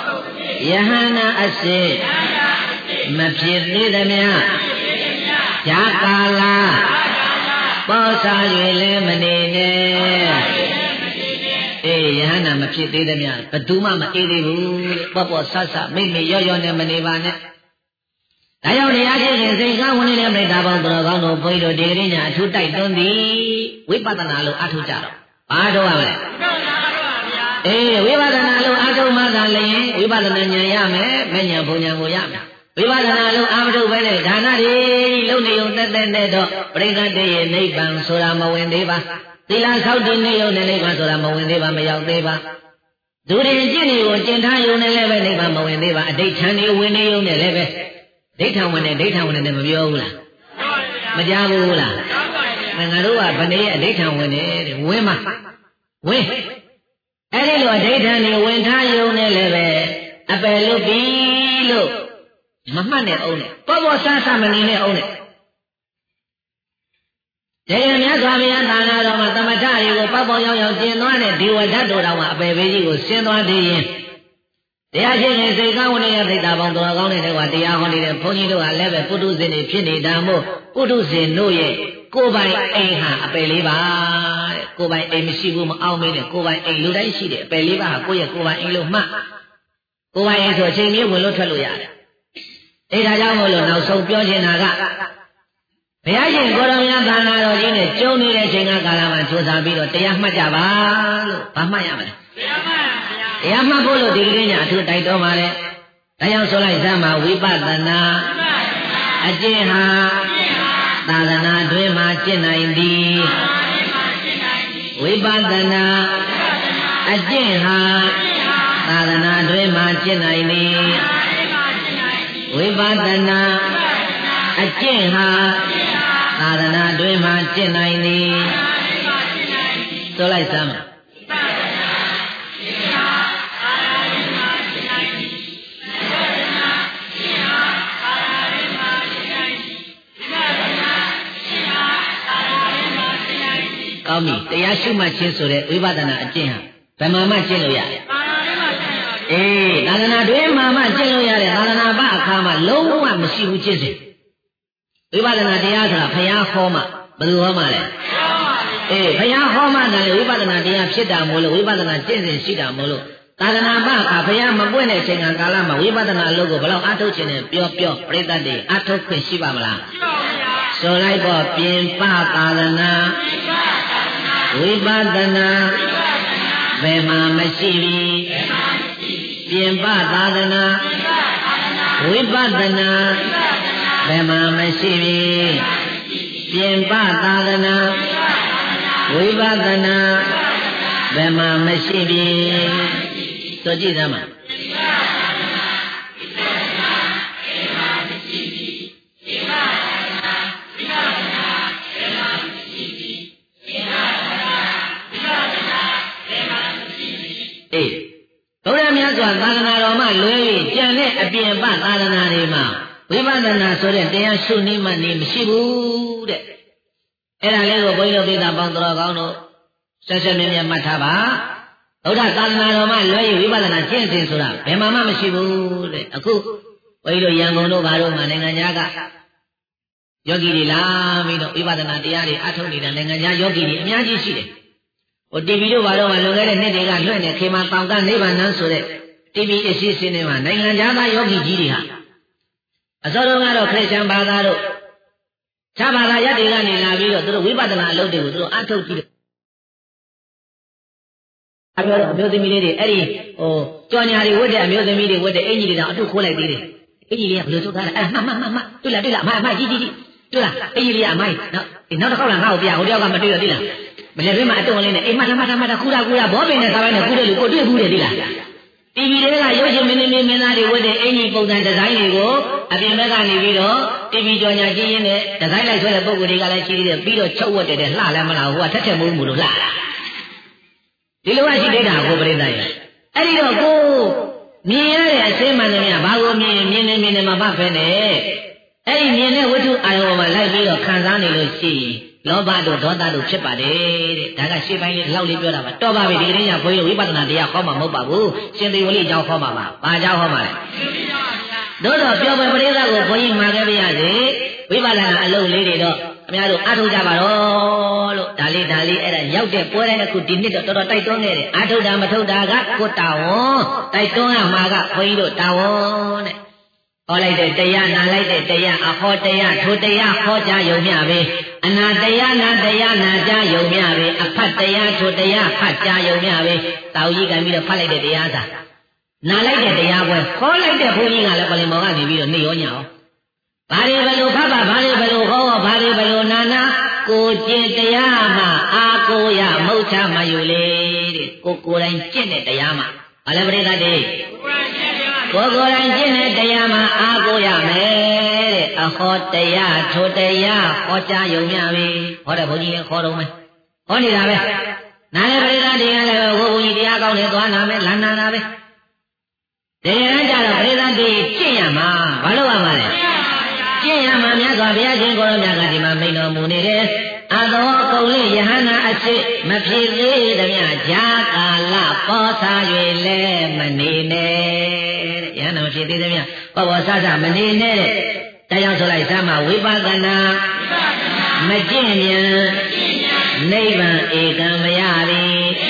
ဟန္တာအစေမဖြစ်သေးသမျှဇာကာလပေါ်စား၍လည်းမနေနဲ့အေးယဟန္တာမဖြစ်သေးသမျှဘယ်သူမှမအေးသေးဘူးပေါ့ပေါ့ဆဆမိမိရော့ရော့နဲ့မနေပါနဲ့ဒါကြောင့်တရားဖြစ်ရင်စိတ်ကောင်းဝင်နေတဲ့ပြိတ္တာပေါင်းတော်ကောင်းတို့ဘုန်းကြီးတို့ဒီကနေ့ညအထူးတိုက်တွန်းသည်ဝိပဿနာလို့အထုကြတော့ဘာတော့ရမလဲအေးဝိပဿနာလို့အထုမှသာလျင်ဝိပဿနာဉာဏ်ရမယ်မဉဏ်ဘုံဉာဏ်ကိုရမယ်ဝိပဿနာလို့အာမထုပဲနဲ့ဒါနတွေလုံးနေုံတက်တက်နဲ့တော့ပရိသတ်တွေရဲ့နိဗ္ဗာန်ဆိုတာမဝင်သေးပါသီလဆောက်တည်နေုံနဲ့နိဗ္ဗာန်ဆိုတာမဝင်သေးပါမရောက်သေးပါဒုရင်ကျင့်နေကိုကျင့်ထားယုံနဲ့လည်းပဲနိဗ္ဗာန်မဝင်သေးပါအဋ္ဌံတွေဝင်နေယုံနဲ့လည်းပဲဒိဋ္ဌံဝင်နဲ့ဒိဋ္ဌံဝင်နဲ့မပြောဘူးလားမကြားဘူးလားငါတို့ကဗနေရဲ့အဋ္ဌံဝင်နဲ့ဝင်မှာဝင်အဲ့ဒီလိုအဋ္ဌံတွေဝင်ထားယုံနဲ့လည်းပဲအပယ်လို့ပြီလို့မမှတ်နဲ့အောင်နဲ့ပေါ်ပေါ်ဆဆမနေနဲ့အောင်နဲ့တရားမြတ်စွာဘုရားသာနာတော်မှာသမထတွေကိုပေါ့ပေါ့ရောက်ရောက်ကျင့်သွားတဲ့ဒီဝဓာတ်တော်တော်မှာအပယ်ဘေးကြီးကိုဆင်းသွားသေးရင်တရားရှိရင်စိတ်ကောင်းဝင်နေတဲ့သိတာပေါင်းတော်ကောင်းတဲ့ကွာတရားဟောနေတဲ့ဘုန်းကြီးတို့ကလည်းပဲပုထုဇဉ်တွေဖြစ်နေတာမို့ပုထုဇဉ်တို့ရဲ့ကိုယ်ပိုင်အိမ်ဟာအပယ်လေးပါတဲ့ကိုယ်ပိုင်အိမ်မရှိဘူးမအောင်မင်းနဲ့ကိုယ်ပိုင်အိမ်လူတိုင်းရှိတယ်အပယ်လေးပါဟာကိုယ့်ရဲ့ကိုယ်ပိုင်အိမ်လို့မှတ်ကိုယ်ပိုင်အိမ်ဆိုအချိန်မျိုးဝင်လို့ထွက်လို့ရတယ်အဲဒါကြောင့်မို့လို့နောက်ဆုံးပြောချင်တာကဘုရားရှင်ကိုရောင်မြတ်သာနာတော်ကြီးနဲ့ကျုံနေတဲ့ချိန်ကကာလမှာကြိုးစားပြီးတော့တရားမှတ်ကြပါလို့ဘာမှတ်ရမလဲတရားမှတ်ပါဗျာတရားမှတ်ဖို့လို့ဒီကနေ့ညအထူးတိုက်တော်ပါလေဒါကြောင့်ဆိုလိုက်စမ်းပါဝိပဿနာအကျင့်ဟာသာသနာတွင်မှာကျင့်နိုင်သည်ဝိပဿနာအကျင့်ဟာသာသနာတွင်မှာကျင့်နိုင်သည်ဝိပဿနာအကျင့်ဟာသာသနာတွင်မှာကျင့်နိုင်သည်ဆိုလိုက်စမ်းပါကောင်းပြီတရားရှုမှတ်ခြင်းဆိုတဲ့ဝိပဿနာအကျင့်ဟာဗမာမှကျင့်လို့ရတယ်အေးသာသနာတွင်မှာမှကျင့်လို့ရတယ်သာသနာ့ဘအခါမှာလုံးဝမရှိဘူးကျင့်စဉ်ဝိပဿနာတရားဆိုတာဘုရားဟောမှဘယ်လိုဟောမှလဲအေးဘုရားဟောမှလည်းဝိပဿနာတရားဖြစ်တာမို့လို့ဝိပဿနာကျင့်စဉ်ရှိတာမို့လို့သာသနာ့ဘအခါဘုရားမပွင့်တဲ့အချိန်ကာလမှာဝိပဿနာအလုပ်ကိုဘယ်လောက်အထုတ်ခြင်းနဲ့ပြောပြောပြိတ္တတွေအထုတ်ခွင့်ရှိပါမလားရှိပါဘူးဗျာဆိုလိုက်တော့ပြင်ပသာသနာဝိပဿနာဘယ်မှာမရှိပြီပြင်ပသာသနာဝိပဿနာဘယ်မှာမရှိပြီပြင်ပသာသနာဝိပဿနာဘယ်မှာမရှိပြီဆိုကြည့်သမ်းပါအေးဘုရားမြတ်စွာသာသနာတော်မှာလွဲ၍ကြံတဲ့အပြင်ပသာသနာတွေမှာဝိပဿနာဆိုတဲ့တရားရှုနည်းမှနေမရှိဘူးတဲ့အဲ့ဒါလေးကိုဘုန်းကြီးတို့ပိဿပေါင်းတော်ကောင်းတို့ဆက်ဆက်မြဲမြဲမှတ်ထားပါဘုရားသာသနာတော်မှာလွဲ၍ဝိပဿနာကျင့်စဉ်ဆိုတာဘယ်မှာမှမရှိဘူးတဲ့အခုဘုန်းကြီးတို့ရန်ကုန်တို့ဘာတို့မှာနိုင်ငံခြားကယောဂီတွေလာပြီးတော့ဝိပဿနာတရားတွေအထုတ်နေတဲ့နိုင်ငံခြားယောဂီတွေအများကြီးရှိတယ်ဟို တီဗီ တို့ဘာတော့မှလွန်ခဲ့တဲ့နှစ်တွေကလွှင့်နေခေမာတောင်ကနိဗ္ဗာန်ဆိုတဲ့ တီဗီ အစီအစဉ်တွေမှာနိုင်ငံခြားသားယောဂီကြီးတွေဟာအစောတုန်းကတော့ခရစ်ယာန်ဘာသာတို့ခြားဘာသာရပ်တွေကနေလာပြီးတော့သူတို့ဝိပဿနာအလုပ်တွေကိုသူတို့အထုတ်ပြီးတော့အပြောတော့အမျိုးသမီးလေးတွေအဲ့ဒီဟိုကြော်ညာတွေဝတ်တဲ့အမျိုးသမီးတွေဝတ်တဲ့အင်ကြီးတွေတော့အထုခိုးလိုက်သေးတယ်အင်ကြီးတွေကဘယ်လိုထုတ်ထားလဲအဲ့မှတ်မှတ်မှတ်တွေ့လားတွေ့လားအမအမကြီးကြီးကြီးတွေ့လားအင်ကြီးတွေကအမိုင်းနော်ဒီနောက်တစ်ခေါက်လာငါ့ကိုပြဟိုတယောက်ကမတွေ့တော့သိလားမလည်းပြမအတုံးလေးနဲ့အိမ်မထမထမထခူတာခူတာဘောပင်နဲ့စားပိုင်းနဲ့ခူတယ်လို့ကိုတွေ့ဘူးတယ်သိလားတီဗီ တွေကရုပ်ရှင်မင်းသမီးမင်းသားတွေဝတ်တဲ့အင်ကြီးပုံစံဒီဇိုင်းတွေကိုအပြင်ဘက်ကနေပြီးတော့တီဗီ ကြော်ညာကြည့်ရင်းနဲ့ဒီဇိုင်းလိုက်ဆွဲတဲ့ပုံစံတွေကလည်းရှိသေးတယ်ပြီးတော့ချုပ်ဝတ်တယ်တဲ့လှလည်းမလားဟိုကထက်ထက်မိုးမို့လို့လှတာဒီလိုကရှိသေးတာကိုပြိတ္တရဲ့အဲ့ဒီတော့ကိုမြင်ရတဲ့အစင်းမှန်တယ်များဘာကိုမြင်မြင်နေမြင်နေမှာမဖဲနဲ့အဲ့ဒီမြင်တဲ့ဝတ္ထုအာယုံမှာလိုက်ပြီးတော့ခံစားနေလို့ရှိရင်လောဘတို့ဒေါသတို့ဖြစ်ပါတယ်တဲ့ဒါကရှေ့ပိုင်းလေးဒီလောက်လေးပြောတာပါတော်ပါပြီဒီကနေ့ညဘုန်းကြီးတို့ဝိပဿနာတရားခေါ်မှာမဟုတ်ပါဘူးရှင်သေဝလိအကြောင်းခေါ်မှာပါဘာအကြောင်းခေါ်မှာလဲတို့တော့ပြောပွဲပရိသတ်ကိုဘုန်းကြီးမှာခဲ့ပြရစေဝိပဿနာအလုံးလေးတွေတော့အများတို့အားထုတ်ကြပါတော့လို့ဒါလေးဒါလေးအဲ့ဒါရောက်တဲ့ပွဲတိုင်းအခုဒီနှစ်တော့တော်တော်တိုက်တွန်းနေတယ်အားထုတ်တာမထုတ်တာကကိုတာဝန်တိုက်တွန်းရမှာကဘုန်းကြီးတို့တာဝန်တဲ့ဟောလိုက်တဲ့တရားနာလိုက်တဲ့တရားအဟောတရားထိုတရားဟောကြားယုံမျှပဲအနာတရားနာတရားနာကြားယုံမျှပဲအဖတ်တရားထိုတရားဖတ်ကြားယုံမျှပဲတာဝကြီးကပြီးတော့ဖတ်လိုက်တဲ့တရားသာနာလိုက်တဲ့တရားပွဲဟောလိုက်တဲ့ဘုန်းကြီးကလည်းပလင်မော်ကနေပြီးတော့နေရောညောဘာတွေဘယ်လိုဖတ်ပါဘာတွေဘယ်လိုဟောဘာတွေဘယ်လိုနာနာကိုကျင့်တရားမှအာကိုရမုတ်ချမယူလေတဲ့ကိုကိုယ်တိုင်ကျင့်တဲ့တရားမှဘာလဲပရိသတ်တွေကိုကိုယ်တိုင်ကျင့်တဲ့တရားမှအာကိုရမယ်တဲ့အဟောတရားထိုတရားဟောကြားယုံမျှပြီဟောတဲ့ဘုန်းကြီးလည်းခေါ်တော့မယ်ဟောနေတာပဲနားလေပရိသတ်တွေကလည်းဘုန်းကြီးတရားကောင်းတယ်သွားနာမယ်လမ်းနာတာပဲတကယ်တမ်းကျတော့ပရိသတ်တွေကျင့်ရမှာဘာလို့ရမှာလဲကျင့်ရမှာမြတ်စွာဘုရားရှင်ကိုရောမြတ်ကဒီမှာမိန့်တော်မူနေတယ်အသောကုံလေးယဟနာအစစ်မဖြစ်သေးသမျှဂျာကာလပေါ်စား၍လည်းမနေနဲ့တဲ့ယဟနာမဖြစ်သေးသမျှပေါ်ပေါ်ဆဆမနေနဲ့တဲ့တရားဆိုလိုက်စမ်းမှာဝိပဿနာမကျင့်မြန်နိဗ္ဗာန်ဧကံမရပြီ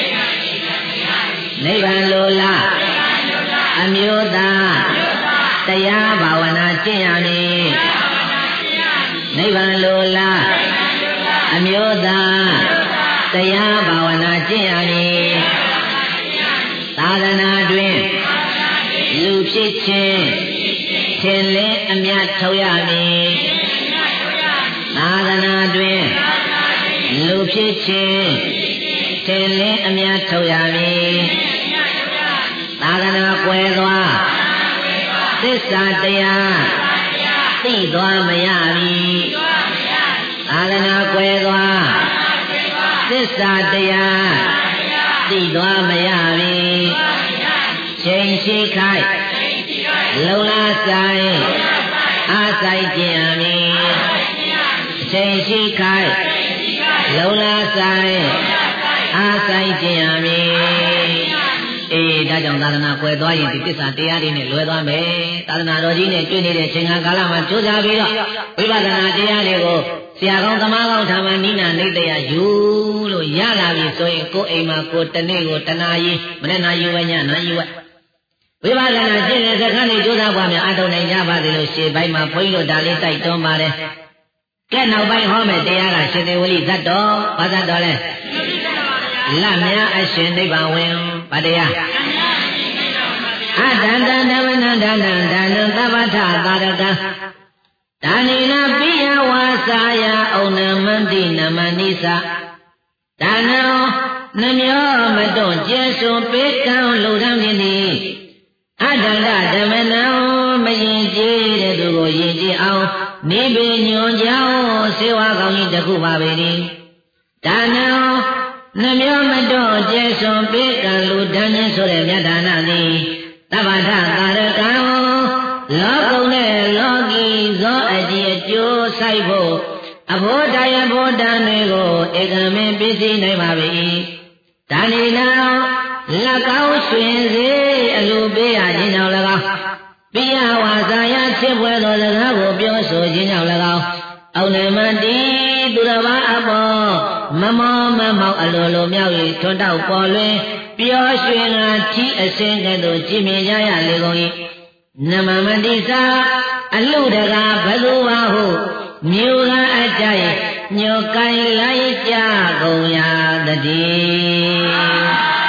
နိဗ္ဗာန်လိုလားအမျိုးသားတရားဘာဝနာကျင့်ရမည်နိဗ္ဗာန်လိုလားအမျိုးသားတရားဘာဝနာကျင့်ရမည်သာသနာတွင်လူဖြစ်ခြင်းသင်လင်းအမြတ်ထုတ်ရမည်သာသနာတွင်လူဖြစ်ခြင်းသင်လင်းအမြတ်ထုတ်ရမည်သာသနာကွယ်သွားသစ္စာတရားသိသွားမရပြီသာသနာကွယ်သွားသစ္စာတရားသိသွားမရပြီချိန်ရှိခိုက်လုံလားဆိုင်အားဆိုင်ကြရမည်ချိန်ရှိခိုက်လုံလားဆိုင်အားဆိုင်ကြရမည်အေးဒါကြောင့်သာသနာကွယ်သွားရင်ဒီသစ္စာတရားတွေနဲ့လွယ်သွားမယ်သာသနာတော်ကြီးနဲ့တွေ့နေတဲ့ချိန်ကာလမှာကြိုးစားပြီးတော့ဝိပဿနာတရားတွေကိုဆရာကောင်းသမားကောင်းထာမနိနာနေတရားယူလို့ရလာပြီဆိုရင်ကိုယ်အိမ်မှာကိုယ်တနေ့ကိုတနာရီမနေ့နာယူဝဲညနာယူဝဲဝိပဿနာကျင့်တဲ့စကားလေးကြိုးစားပွားများအထောက်နိုင်ကြပါသေးလို့ရှေ့ပိုင်းမှာဘုန်းကြီးတို့ဒါလေးတိုက်တွန်းပါတယ်ကဲနောက်ပိုင်းဟောမယ်တရားကရှင်သေဝလိဇတ်တော်ဘာဇတ်တော်လဲလတ်များအရှင်နိဗ္ဗာန်ဝင်ဗတရားအတန္တံဓမ္မနန္ဒနံဒါနံသဗ္ဗထသာရကံဒါနိနာပိယဝါစာယဩနမန္တိနမနိသဒါနံနှမျောမတွန့်ကျဲစွန်ပေးကံလူထမ်းနေသည်အတန္တဓမ္မနံမရင်ကြည်တဲ့သူကိုရင်ကြည်အောင်နိဗ္ဗာန်ညွန်ကြောင်းစေဝါကောင်းကြီးတစ်ခုပါပဲဒီဒါနံနှမျောမတွန့်ကျဲစွန်ပေးကံလူထမ်းခြင်းဆိုတဲ့မြတ်ဒါနသည်သဗ္ဗထသာရကံလောကုံနဲ့လောကီဇောအကြည်အကျိုးဆိုင်ဖို့အဘောဓာယဘောဓာတွေကိုဧကမင်းပြည့်စည်နိုင်ပါပြီဒါနိနာလက်ကောင်းရွှင်စေအလိုပေးရခြင်းကြောင့်၎င်းပိယဝါစာယချစ်ပွဲသောစကားကိုပြောဆိုခြင်းကြောင့်၎င်းအောက်နေမတိသူတော်ဘာအပေါ်မမောမမောက်အလိုလိုမြောက်၍ထွန်းတောက်ပေါ်လွင်ပျော်ရွှင်လာကြည်အစင်းကဲ့သို့ကြည်မြင်ကြရလေကုန်၏နမမတိစာအလူတကာဘလူဝဟုမြို့ကအကြိုက်ညောကိုင်လိုက်ကြကုန်ရတည်း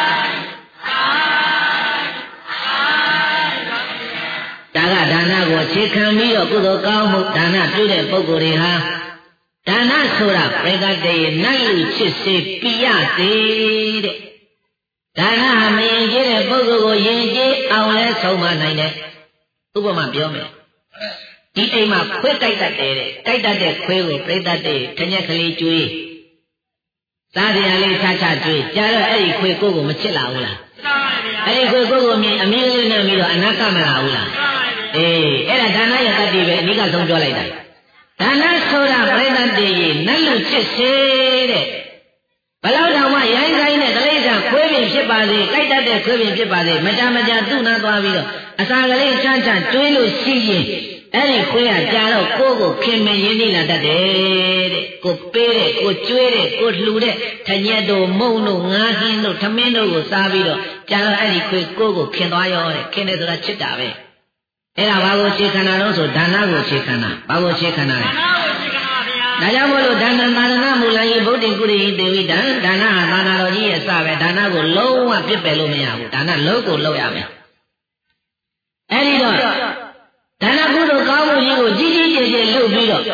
ဒါကဒါနကိုအခြေခံပြီးတော့ကုသိုလ်ကောင်းမှုဒါနပြုတဲ့ပုဂ္ဂိုလ်တွေဟာဒါနဆိုတာပရိသတ်တွေနတ်လူချစ်စေပြရသေးတဲ့ဒါနဟာမရင်ကျေးတဲ့ပုဂ္ဂိုလ်ကိုရင်ကျေးအောင်လဲဆုံးမနိုင်တဲ့ဥပမာပြောမယ်ဒီအိမ်မှာခွေးတိုက်တတ်တယ်တဲ့တိုက်တတ်တဲ့ခွေးကိုပရိသတ်တွေခညက်ကလေးကျွေးစားတရားလေးချချကျွေးကြားတော့အဲ့ဒီခွေးကိုကိုမချစ်လာဘူးလားအဲ့ဒီခွေးကိုကိုမြင်အမြင်လေးနဲ့ပြီးတော့အနာကမလာဘူးလားအေးအဲ့ဒါဒါနရဲ့တတ္တိပဲအနိကဆုံးပြောလိုက်တာဒါနဆိုတာပြိဿတည်ကြီးနတ်လူချစ်စေတဲ့ဘလောက်တောင်မှရိုင်းဆိုင်တဲ့တိရစ္ဆာန်ခွေးပင်ဖြစ်ပါစေကြိုက်တတ်တဲ့ခွေးပင်ဖြစ်ပါစေမကြမကြသူ့နာသွားပြီးတော့အစာကလေးချမ်းချမ်းကျွေးလို့ရှိရင်အဲ့ဒီခွေးကကြာတော့ကိုယ့်ကိုခင်မင်ရင်းနှီးလာတတ်တယ်တဲ့ကိုပေးတဲ့ကိုကျွေးတဲ့ကိုလှူတဲ့ထညက်တို့မုံတို့ငါးဟင်းတို့ထမင်းတို့ကိုစားပြီးတော့ကြာတော့အဲ့ဒီခွေးကိုယ့်ကိုခင်သွားရောတဲ့ခင်တယ်ဆိုတာချစ်တာပဲအဲ့ဒါဘာကိုခြေခန္ဓာလို့ဆိုဒါနကိုခြေခန္ဓာဘာကိုခြေခန္ဓာလဲဒါကြောင့်မို့လို့ဒါနသာသနာမူလကြီးဗုဒ္ဓကုရိတေဝိတံဒါနဟာသာနာတော်ကြီးရဲ့စပဲဒါနကိုလုံးဝပြစ်ပယ်လို့မရဘူးဒါနလုံးကိုလုံးရမယ်အဲ့ဒီတော့ဒါနကုသိုလ်ကောင်းမှုကြီးကိုကြီးကြီးကျယ်ကျယ်လုပ်ပြီးတော့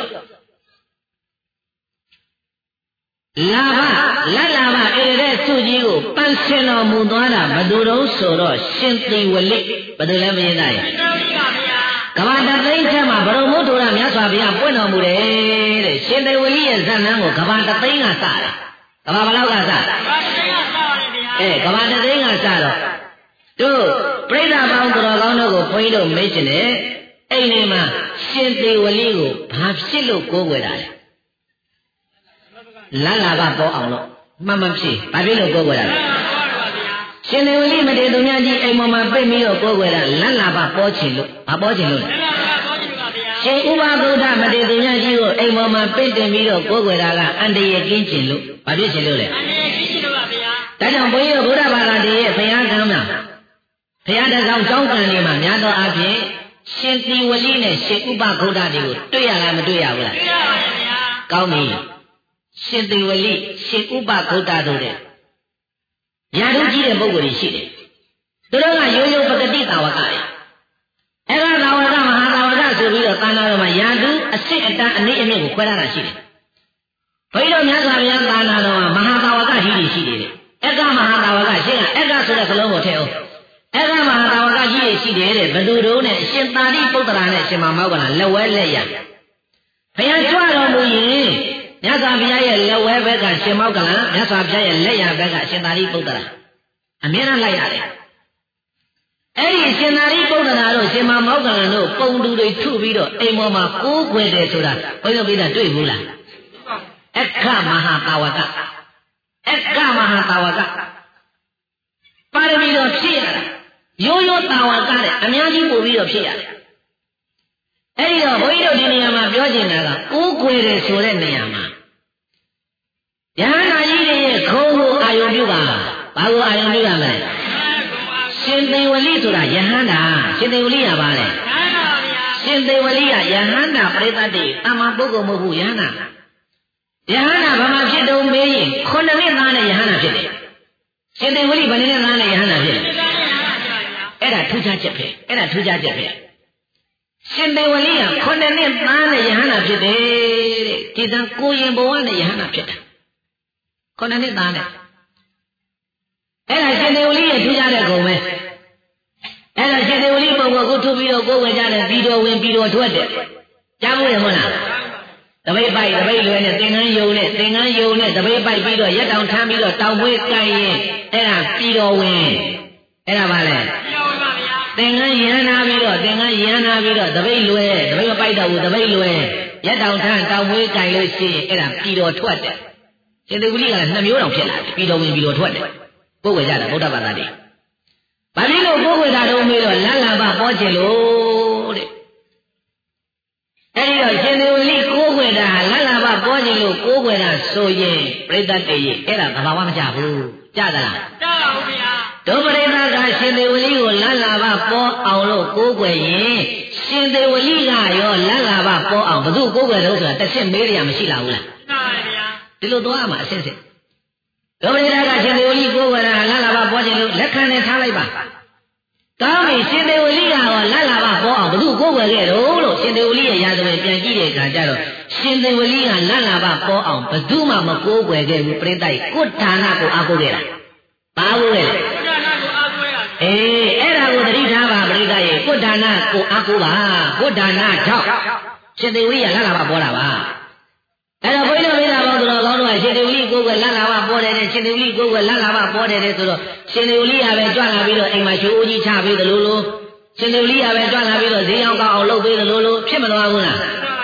လာဘလက်လာဘအဲ့ဒီတဲ့စုကြီးကိုပန်းစင်တော်မူသွားတာဘယ်သူတော့ဆိုတော့ရှင်သေဝလိဘယ်သူလဲမင်းသားရဲ့ကမ္ဘာတသိန်းထဲမှာဘရုံမို့ထိုးတာမြတ်စွာဘုရားပွင့်တော်မူတယ်တဲ့ရှင်သေဝလိရဲ့ဇာတ်လမ်းကိုကမ္ဘာတသိန်းကစတယ်ကမ္ဘာဘယ်လောက်ကစကမ္ဘာတသိန်းကစပါတယ်ဗျာအဲကမ္ဘာတသိန်းကစတော့တို့ပြိဿပေါင်းတော်ကောင်းတို့ကိုဘုန်းကြီးတို့မေးချင်တယ်အဲ့ဒီမှာရှင်သေဝလိကိုဘာဖြစ်လို့ကိုးကွယ်တာလဲလတ်လာကပေါ်အောင်လို့မှန်မှန်ဖြစ်ဘာဖြစ်လို့ကိုးကွယ်တာလဲရှင်သေဝလိမတေသူများကြီးအိမ်ပေါ်မှာပြိပြီးတော့ကိုးကွယ်တာလတ်လာကပေါ်ချင်လို့ဘာပေါ်ချင်လို့လဲရှင်ဥပဗုဒ္ဓမတေသူများကြီးကိုအိမ်ပေါ်မှာပြိတင်ပြီးတော့ကိုးကွယ်တာကအန္တရာယ်ကင်းချင်လို့ဘာဖြစ်ချင်လို့လဲအန္တရာယ်ကင်းချင်လို့ပါဗျာဒါကြောင့်ဘုန်းကြီးတို့ဗုဒ္ဓဘာသာတည်းရဲ့ဘုရားကံမှာဘုရားတကောင်ကြောင်းကံတွေမှာများသောအားဖြင့်ရှင်သေဝလိနဲ့ရှင်ဥပဗုဒ္ဓတွေကိုတွေ့ရလားမတွေ့ရဘူးလားတွေ့ရပါဗျာကောင်းပြီရှင်သေဝလိရှင်ဥပဗုဒ္ဓတို့တဲ့ယာတုကြီးတဲ့ပုဂ္ဂိုလ်တွေရှိတယ်သူတို့ကရိုးရိုးပကတိတာဝကတွေအဲ့ဒါတာဝကမဟာတာဝကဆိုပြီးတော့သံဃာတော်မှာယာတုအစစ်အတန်းအနည်းအမြင့်ကိုခွဲထားတာရှိတယ်ဘုရားမြတ်စွာဘုရားသံဃာတော်မှာမဟာတာဝကကြီးတွေရှိတယ်တဲ့အက္ခမဟာတာဝကရှင်းကအက္ခဆိုတဲ့စလုံးကိုထည့်အောင်အဲ့ဒါမဟာတာဝကကြီးတွေရှိတယ်တဲ့ဘယ်သူတို့နဲ့အရှင်သာရိပုတ္တရာနဲ့အရှင်မောဂလလက်ဝဲလက်ရဘုရားကြွတော်မူရင်မြတ်စွာဘုရားရဲ့လက်ဝဲဘက်ကရှင်မောဂလမြတ်စွာဘုရားရဲ့လက်ရဘက်ကအရှင်သာရိပုတ္တရာအမြဲတမ်းလိုက်ရတယ်အဲ့ဒီရှင်သာရိပုတ္တရာတို့ရှင်မောဂလတို့ပုံတူတွေထုပြီးတော့အိမ်ပေါ်မှာကိုးကွယ်တယ်ဆိုတာဘုန်းကြီးတို့ပြတာတွေ့ဘူးလားအခမဟာတာဝကအခမဟာတာဝကပါရမီတော်ဖြည့်ရတာရိုးရိုးတာဝကတဲ့အများကြီးပို့ပြီးတော့ဖြစ်ရတယ်။အဲဒီတော့ဘုန်းကြီးတို့ဒီနေရာမှာပြောချင်တာကကိုးကွယ်တယ်ဆိုတဲ့နေရာမှာယဟန္တာကြီးတွေရဲ့ခုံးကိုအာယုံပြုပါဘာကိုအာယုံပြုရမလဲ။ရှင်သေဝလိဆိုတာယဟန္တာရှင်သေဝလိကဘာလဲ။ရှင်သေဝလိကယဟန္တာပရိသတ်တွေတာမန်ပုဂ္ဂိုလ်မဟုတ်ဘူးယဟန္တာ။ယဟန္တာဘာမှဖြစ်တော့မေးရင်ခုနှစ်နှစ်သားနဲ့ယဟန္တာဖြစ်တယ်။ရှင်သေဝလိဘယ်နှစ်နှစ်သားနဲ့ယဟန္တာဖြစ်လဲ။အဲ့ဒါထူးခြားချက်ပဲအဲ့ဒါထူးခြားချက်ပဲရှင်သေဝလိကခုနှစ်နှစ်သားနဲ့ယဟန္တာဖြစ်တယ်တဲ့ဒီတန်ကိုရင်ဘဝနဲ့ယဟန္တာဖြစ်တာခုနှစ်နှစ်သားနဲ့အဲ့ဒါရှင်သေဝလိရဲ့ထူးခြားတဲ့ဂုဏ်ပဲအဲ့ဒါရှင်သေဝလိပုံကိုခုထုတ်ပြီးတော့ကိုယ်ဝင်ကြတယ်ပြီးတော်ဝင်ပြီးတော်ထွက်တယ်ကြားဘူးရမလားတပိတ်ပိုက်တပိတ်လွယ်နဲ့သင်္ကန်းယုံနဲ့သင်္ကန်းယုံနဲ့တပိတ်ပိုက်ပြီးတော့ရက်တောင်ထမ်းပြီးတော့တောင်မွေးကိုင်ရင်အဲ့ဒါပြီးတော်ဝင်အဲ့ဒါပါလေသင်္ကန်းရန်နာပြီးတော့သင်္ကန်းရန်နာပြီးတော့တပိတ်လွယ်တပိတ်မပိုက်တော့ဘူးတပိတ်လွယ်ရက်တောင်ထမ်းတောင်မွေးကိုင်လို့ရှိရင်အဲ့ဒါပြီးတော်ထွက်တယ်ရှင်သေဝလိကနှစ်မျိုးတောင်ဖြစ်လာတယ်ပြီးတော်ဝင်ပြီးတော်ထွက်တယ်ပုဂ္ဂိုလ်ကြတာဗုဒ္ဓဘာသာတွေဘာဖြစ်လို့ပုဂ္ဂိုလ်သားတော်မေးတော့လလဘပေါ်ချင်လို့တဲ့အဲ့ဒီတော့ရှင်သေဝလိကိုးကွယ်တာလလဘပေါ်ချင်လို့ကိုးကွယ်တာဆိုရင်ပြိဿတည်းရဲ့အဲ့ဒါသဘာဝမကြဘူးကြသလားကြပါဘူးဗျာဒုပရိသကရှင်သေဝလိကိုလလဘပေါ်အောင်လို့ကိုးကွယ်ရင်ရှင်သေဝလိကရောလလဘပေါ်အောင်ဘယ်သူကိုးကွယ်လို့ဆိုတာတစ်ချက်မေးရမရှိလာဘူးလားမှန်ပါဗျာဒီလိုသွားမှာအစစ်စစ်ဒုပရိသကရှင်သေဝလိကိုးကွယ်တာလလဘပေါ်ချင်လို့လက်ခံနဲ့ထားလိုက်ပါကောင်းပြီရှင်သေဝလိကရောလလဘပေါ်အောင်ဘယ်သူကိုးကွယ်ခဲ့တော့လို့ရှင်သေဝလိရဲ့ရာဇဝင်ပြန်ကြည့်တဲ့အခါကျတော့ရှင်သေဝလိကလလဘပေါ်အောင်ဘယ်သူမှမကိုးကွယ်ခဲ့ဘူးပြိဿိကိုဋ္ဌာနကိုအားကိုးခဲ့တာဘာလို့လဲအေးအဲ့ဒါကိုသတိထားပါပရိသတ်ရဲ့ကုဋ္ဌာဏကိုအားကိုးပါကုဋ္ဌာဏကြောင့်ရှင်သေဝလိကလလဘပေါ်တာပါအဲ့တော့ဘုန်းကြီးတို့မိသားပေါင်းတော်ကောင်းတို့ကရှင်သေဝလိကိုယ်ကလလဘပေါ်တယ်တဲ့ရှင်သေဝလိကိုယ်ကလလဘပေါ်တယ်တဲ့ဆိုတော့ရှင်သေဝလိကပဲကြွလာပြီးတော့အိမ်မှာရှိုးဦးကြီးချပေးတယ်လို့လို့ရှင်သေဝလိကပဲကြွလာပြီးတော့ဈေးအောင်ကောင်းအောင်လုပ်ပေးတယ်လို့လို့ဖြစ်မသွားဘူးလား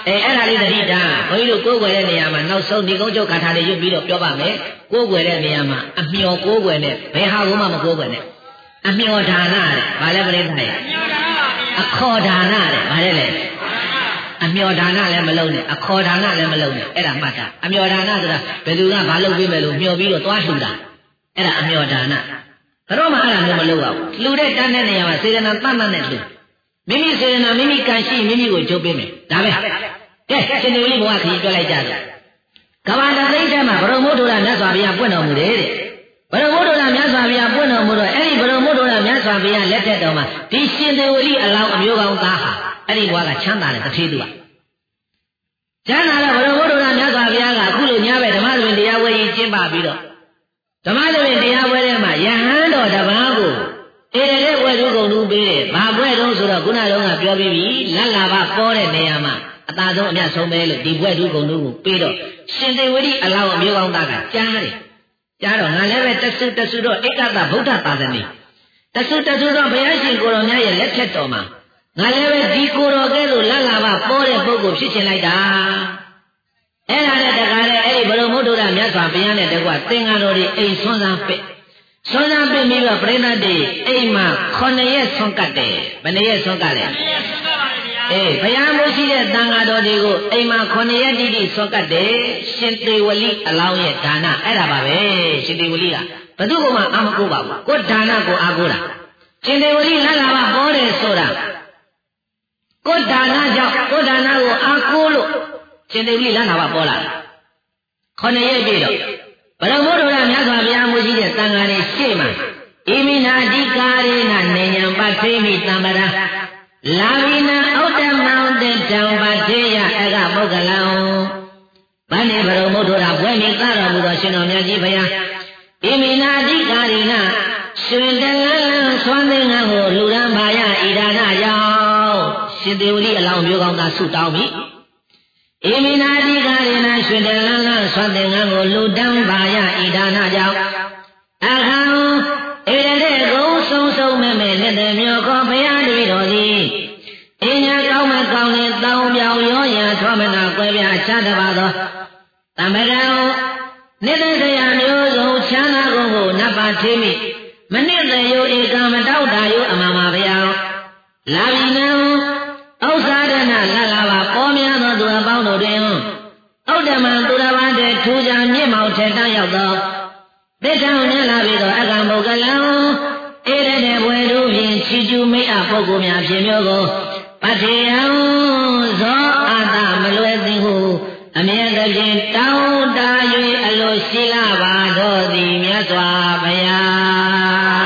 အဲအဲ့ဒါလေးသတိထားဘုန်းကြီးတို့ကိုးကွယ်တဲ့နေရာမှာနောက်ဆုံးဒီကုန်းချုပ်ခါထားလေးရွတ်ပြီးတော့ပြောပါမယ်ကိုးကွယ်တဲ့နေရာမှာအမျော်ကိုးကွယ်နဲ့ဘယ်ဟာကိုမှမကိုးကွယ်နဲ့အမျော်ဒါနတဲ့ဘာလဲပြိဿရဲ့အခေါ်ဒါနတဲ့ဘာလဲလဲအမျော်ဒါနလည်းမလုပ်နဲ့အခေါ်ဒါနလည်းမလုပ်နဲ့အဲ့ဒါမှတ်တာအမျော်ဒါနဆိုတာဘယ်သူကဘာလုပ်ပေးမယ်လို့မျော်ပြီးတော့သွားလှူတာအဲ့ဒါအမျော်ဒါနဘယ်တော့မှအဲ့ဒါမျိုးမလုပ်ပါဘူးလှူတဲ့တန်းတဲ့နေရာမှာစေတနာတတ်တတ်နဲ့လှူမိမိစေတနာမိမိကံရှိမိမိကိုကြုတ်ပေးမယ်ဒါပဲကဲရှင်ဒီလေးဘုရားခရီးပြောလိုက်ကြတယ်ကဘာတသိန်းထဲမှာဘရုံမိုးထိုးတာမြတ်စွာဘုရားပွင့်တော်မူတယ်တဲ့ဘရုံမိုးထိုးတာမြတ်စွာဘုရားပွင့်တော်မူတော့အဲ့ဒီဘရုံမိုးထိုးတာမြတ်စွာဘုရားလက်ထက်တော်မှာဒီရှင်သေဝလိအလောင်းအမျိုးကောင်းသားဟာအဲ့ဒီဘွားကချမ်းသာတယ်တစ်ထေးသူကကျမ်းသာတော့ဘရုံမိုးထိုးတာမြတ်စွာဘုရားကအခုလိုညဘက်ဓမ္မသဘင်တရားဝဲကြီးကျင်းပပြီးတော့ဓမ္မသဘင်တရားဝဲထဲမှာယဟန်တော်တစ်ပါးကိုဧရတဲ့ဝဲသူကုန်လူပေးတယ်ဘာဘွဲတုံးဆိုတော့ခုနတုန်းကပြောပြီးပြီလက်လာဘပေါ်တဲ့နေရာမှာအသာဆုံးအမြတ်ဆုံးပဲလို့ဒီဘွဲသူကုန်လူကိုပေးတော့ရှင်သေဝတိအလောင်းအမျိုးကောင်းသားကကြားတယ်ကြားတော့ငါလည်းပဲတဆုတဆုတော့ဧကတဗုဒ္ဓသာသနေတဆုတဆုတော့ဘုရားရှင်ကိုတော်မြတ်ရဲ့လက်ထက်တော်မှာငါလည်းပဲဒီကိုတော်ကဲလို့လက်လာဘပေါ်တဲ့ပုဂ္ဂိုလ်ဖြစ်ချင်လိုက်တာအဲ့ဒါနဲ့တကားလေအဲ့ဒီဘုရုံမုဒ္ဒရာမြတ်စွာဘုရားနဲ့တကွသင်္ကန်းတော်တွေအိမ်ဆွမ်းစားပစ်ဆွမ်းစားပစ်ပြီးတော့ပြိဿတ်တွေအိမ်မှာခုနှစ်ရက်ဆွမ်းကတ်တယ်ဘယ်နှစ်ရက်ဆွမ်းကတ်လဲအေးဘုရားမရှိတဲ့သံဃာတော်တွေကိုအိမ်မှာခုနှစ်ရက်တိတိဆွမ်းကတ်တယ်ရှင်သေဝလိအလောင်းရဲ့ဒါနအဲ့ဒါပါပဲရှင်သေဝလိကဘယ်သူမှအာမကိုပါဘူးကိုဒါနကိုအာကိုတာရှင်သေဝလိလက်လာပါပေါ်တယ်ဆိုတာကိုဒါနကြောင့်ကိုဒါနကိုအာကိုလို့ရှင်သေဝလိလက်လာပါပေါ်လာခုနှစ်ရက်ပြည့်တော့ဘရမုဒ္ဒရာမြတ်စွာဘုရားမူရှိတဲ့သံဃာတွေရှေ့မှာဣမိနာတိကာရေနနေညံပသိမိတံပရာလာဝိနာဩတ္တမောတေတံပတိယအကပုဂ္ဂလံဗန္နေဘရမုဒ္ဒရာဘွဲ့မြင့်သာတော်မူသောရှင်တော်မြတ်ကြီးဘုရားဣမိနာတိကာရေနရွှင်တလန်းဆွမ်းသင်္ကန်းကိုလူရန်ပါယဣဒါနကြောင့်ရှင်သေဝလိအလောင်းမျိုးကောင်းသာဆုတောင်းပြီဣမိနာတိကာရေနရွှင်တလန်းလန်းဆွမ်းသင်္ကန်းကိုလူတန်းပါယဣဒါနကြောင့်အခါဧရတဲ့ကုံဆုံးဆုံးမဲ့မဲ့လက်တဲ့မြောခေါ်ဘုရားတပည့်တော်သည်အင်းညာကောင်းမကောင်းတဲ့တောင်းပြောင်ရောရန်ထွမနာကွဲပြားချတပါသောတမရံနေတဲ့ဆရာမျိုးစုံချမ်းသာကုန်ကိုနတ်ပါထေမိမနစ်တဲ့ယုဧကမတောက်တာယုအမမဘုရားလာဘိနံဥစ္စာဒနာလလာပါပေါ်များသောသူအပေါင်းတို့တွင်ဥဒ္ဓမံသူတော်ဘာတဲ့ထူးခြားမြင့်မောင်ထက်တန်းရောက်သောတိထံမြင်လာပြီးသောအကံပုဂ္ဂလံဧရတဲ့ဘွယ်တို့ဖြင့်ချီကျူမိအပုဂ္ဂိုလ်များဖြစ်မျိုးကိုပတိယံဇောအာသမလွယ်သည်ဟုအမြဲတဖြင့်တောင်းတ၍အလိုရှိလာပါတော်သည်မြတ်စွာဘုရား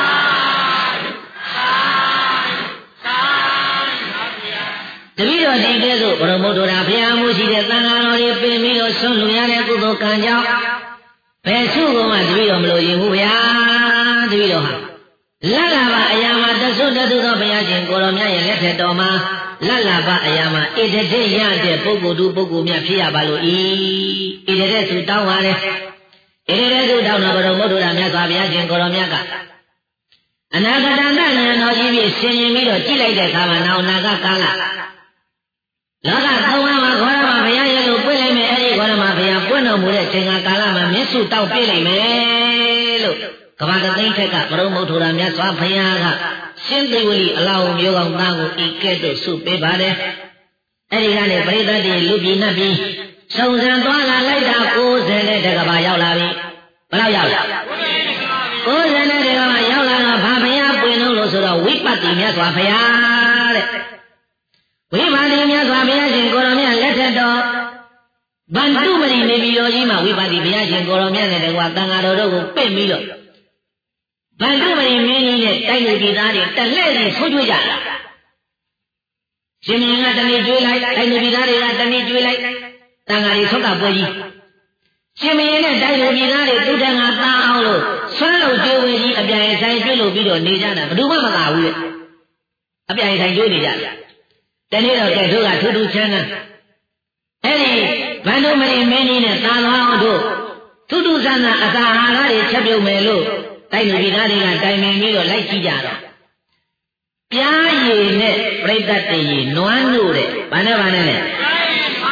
တပည့်တော်ဒီကဲ့သို့ဘရမုဒ္ဒရာဘုရားမူရှိတဲ့သံဃာတော်တွေပြင်ပြီးတော့ဆုံးလူရတဲ့ကုသိုလ်ကံကြောင့်ဘယ်စုကမှတပည့်တော်မလို့ရင်ဘူးဗျာတပည့်တော်ဟာလက်လာပါအရာမှာတဆုတသုသောဘုရားရှင်ကိုတော်မြတ်ရဲ့လက်ထက်တော်မှာလက်လာပါအရာမှာဣတတိရတဲ့ပုဂ္ဂိုလ်သူပုဂ္ဂိုလ်များဖြစ်ရပါလို့ဤဣတတဲ့သူတောင်းပါလေဣတတဲ့သူတောင်းတော့ဘုရားမုဒ္ဒရာမြတ်စွာဘုရားရှင်ကိုတော်မြတ်ကအနာဂတဉာဏ်တော်ကြီးဖြင့်ဆင်ញင်ပြီးတော့ကြည့်လိုက်တဲ့အခါမှာနောက်နာဂကာလလောကသုံးပါးမှာခေါ်ရမှာဘုရားရဲ့လို့ပြလိုက်မယ်အဲ့ဒီခေါ်ရမှာဘုရားပွင့်တော်မူတဲ့ချိန်ကာလမှာမျက်စုတောက်ပြလိုက်မယ်လို့ကဘာတသိန်းထက်ကဘရုံမုဒ္ဒရာမြတ်စွာဘုရားကရှင်သေဝလိအလောင်းမျိုးကောင်းသားကိုဤကဲ့သို့ဆုပေးပါတယ်အဲ့ဒီကနေပရိသတ်တွေလူပြည်နှပ်ပြီးစုံစံသွားလာလိုက်တာကိုးဆယ်နဲ့တကဘာရောက်လာပြီဘယ်လောက်ရောက်လာကိုးဆယ်နဲ့တကဘာရောက်လာတော့ဘာဘုရားပွင့်လို့လို့ဆိုတော့ဝိပဿနာမြတ်စွာဘုရားတဲ့ဝိပါတိမြတ်စွာဘုရားရှင်ကိုရောမြတ်လက်ထက်တော်ဗန္တုမဏိနေပြည်တော်ကြီးမှာဝိပါတိဘုရားရှင်ကိုရောမြတ်နဲ့တကွာသံဃာတော်တို့ကိုပြင့်ပြီးတော့ဗန္တုမဏိမင်းကြီးနဲ့တိုက်လူပြည်သားတွေတလှည့်ပြီးဆိုးကြွေးကြတာရှင်မင်းကတဏှီကျွေးလိုက်တိုက်လူပြည်သားတွေကတဏှီကျွေးလိုက်သံဃာတွေထုတ်တာပွဲကြီးရှင်မင်းနဲ့တိုက်လူပြည်သားတွေသူတန်ကသားအောင်လို့ဆွမ်းလို့ကျွေးဝေကြီးအပြိုင်ဆိုင်ကျွေးလို့ပြီးတော့နေကြတာဘယ်သူမှမသာဘူးလေအပြိုင်ဆိုင်ကျွေးနေကြတယ်တနေ့တော့ကဲတို့ကထူးထူးချမ်းချမ်းအဲ့ဒီဗန္ဓုမဏိမင်းကြီးနဲ့သာလောင်းတို့ထူးထူးဆန်းဆန်းအစာအာဟာရတွေချက်ပြုတ်မယ်လို့တိုက်လူပြည်သားတွေကတိုင်ပင်ပြီးတော့လိုက်ကြည့်ကြတော့ပြားရည်နဲ့ပြိတ္တတည်းရည်နွမ်းလို့တဲ့ဘာနဲ့ဘာနဲ့လဲ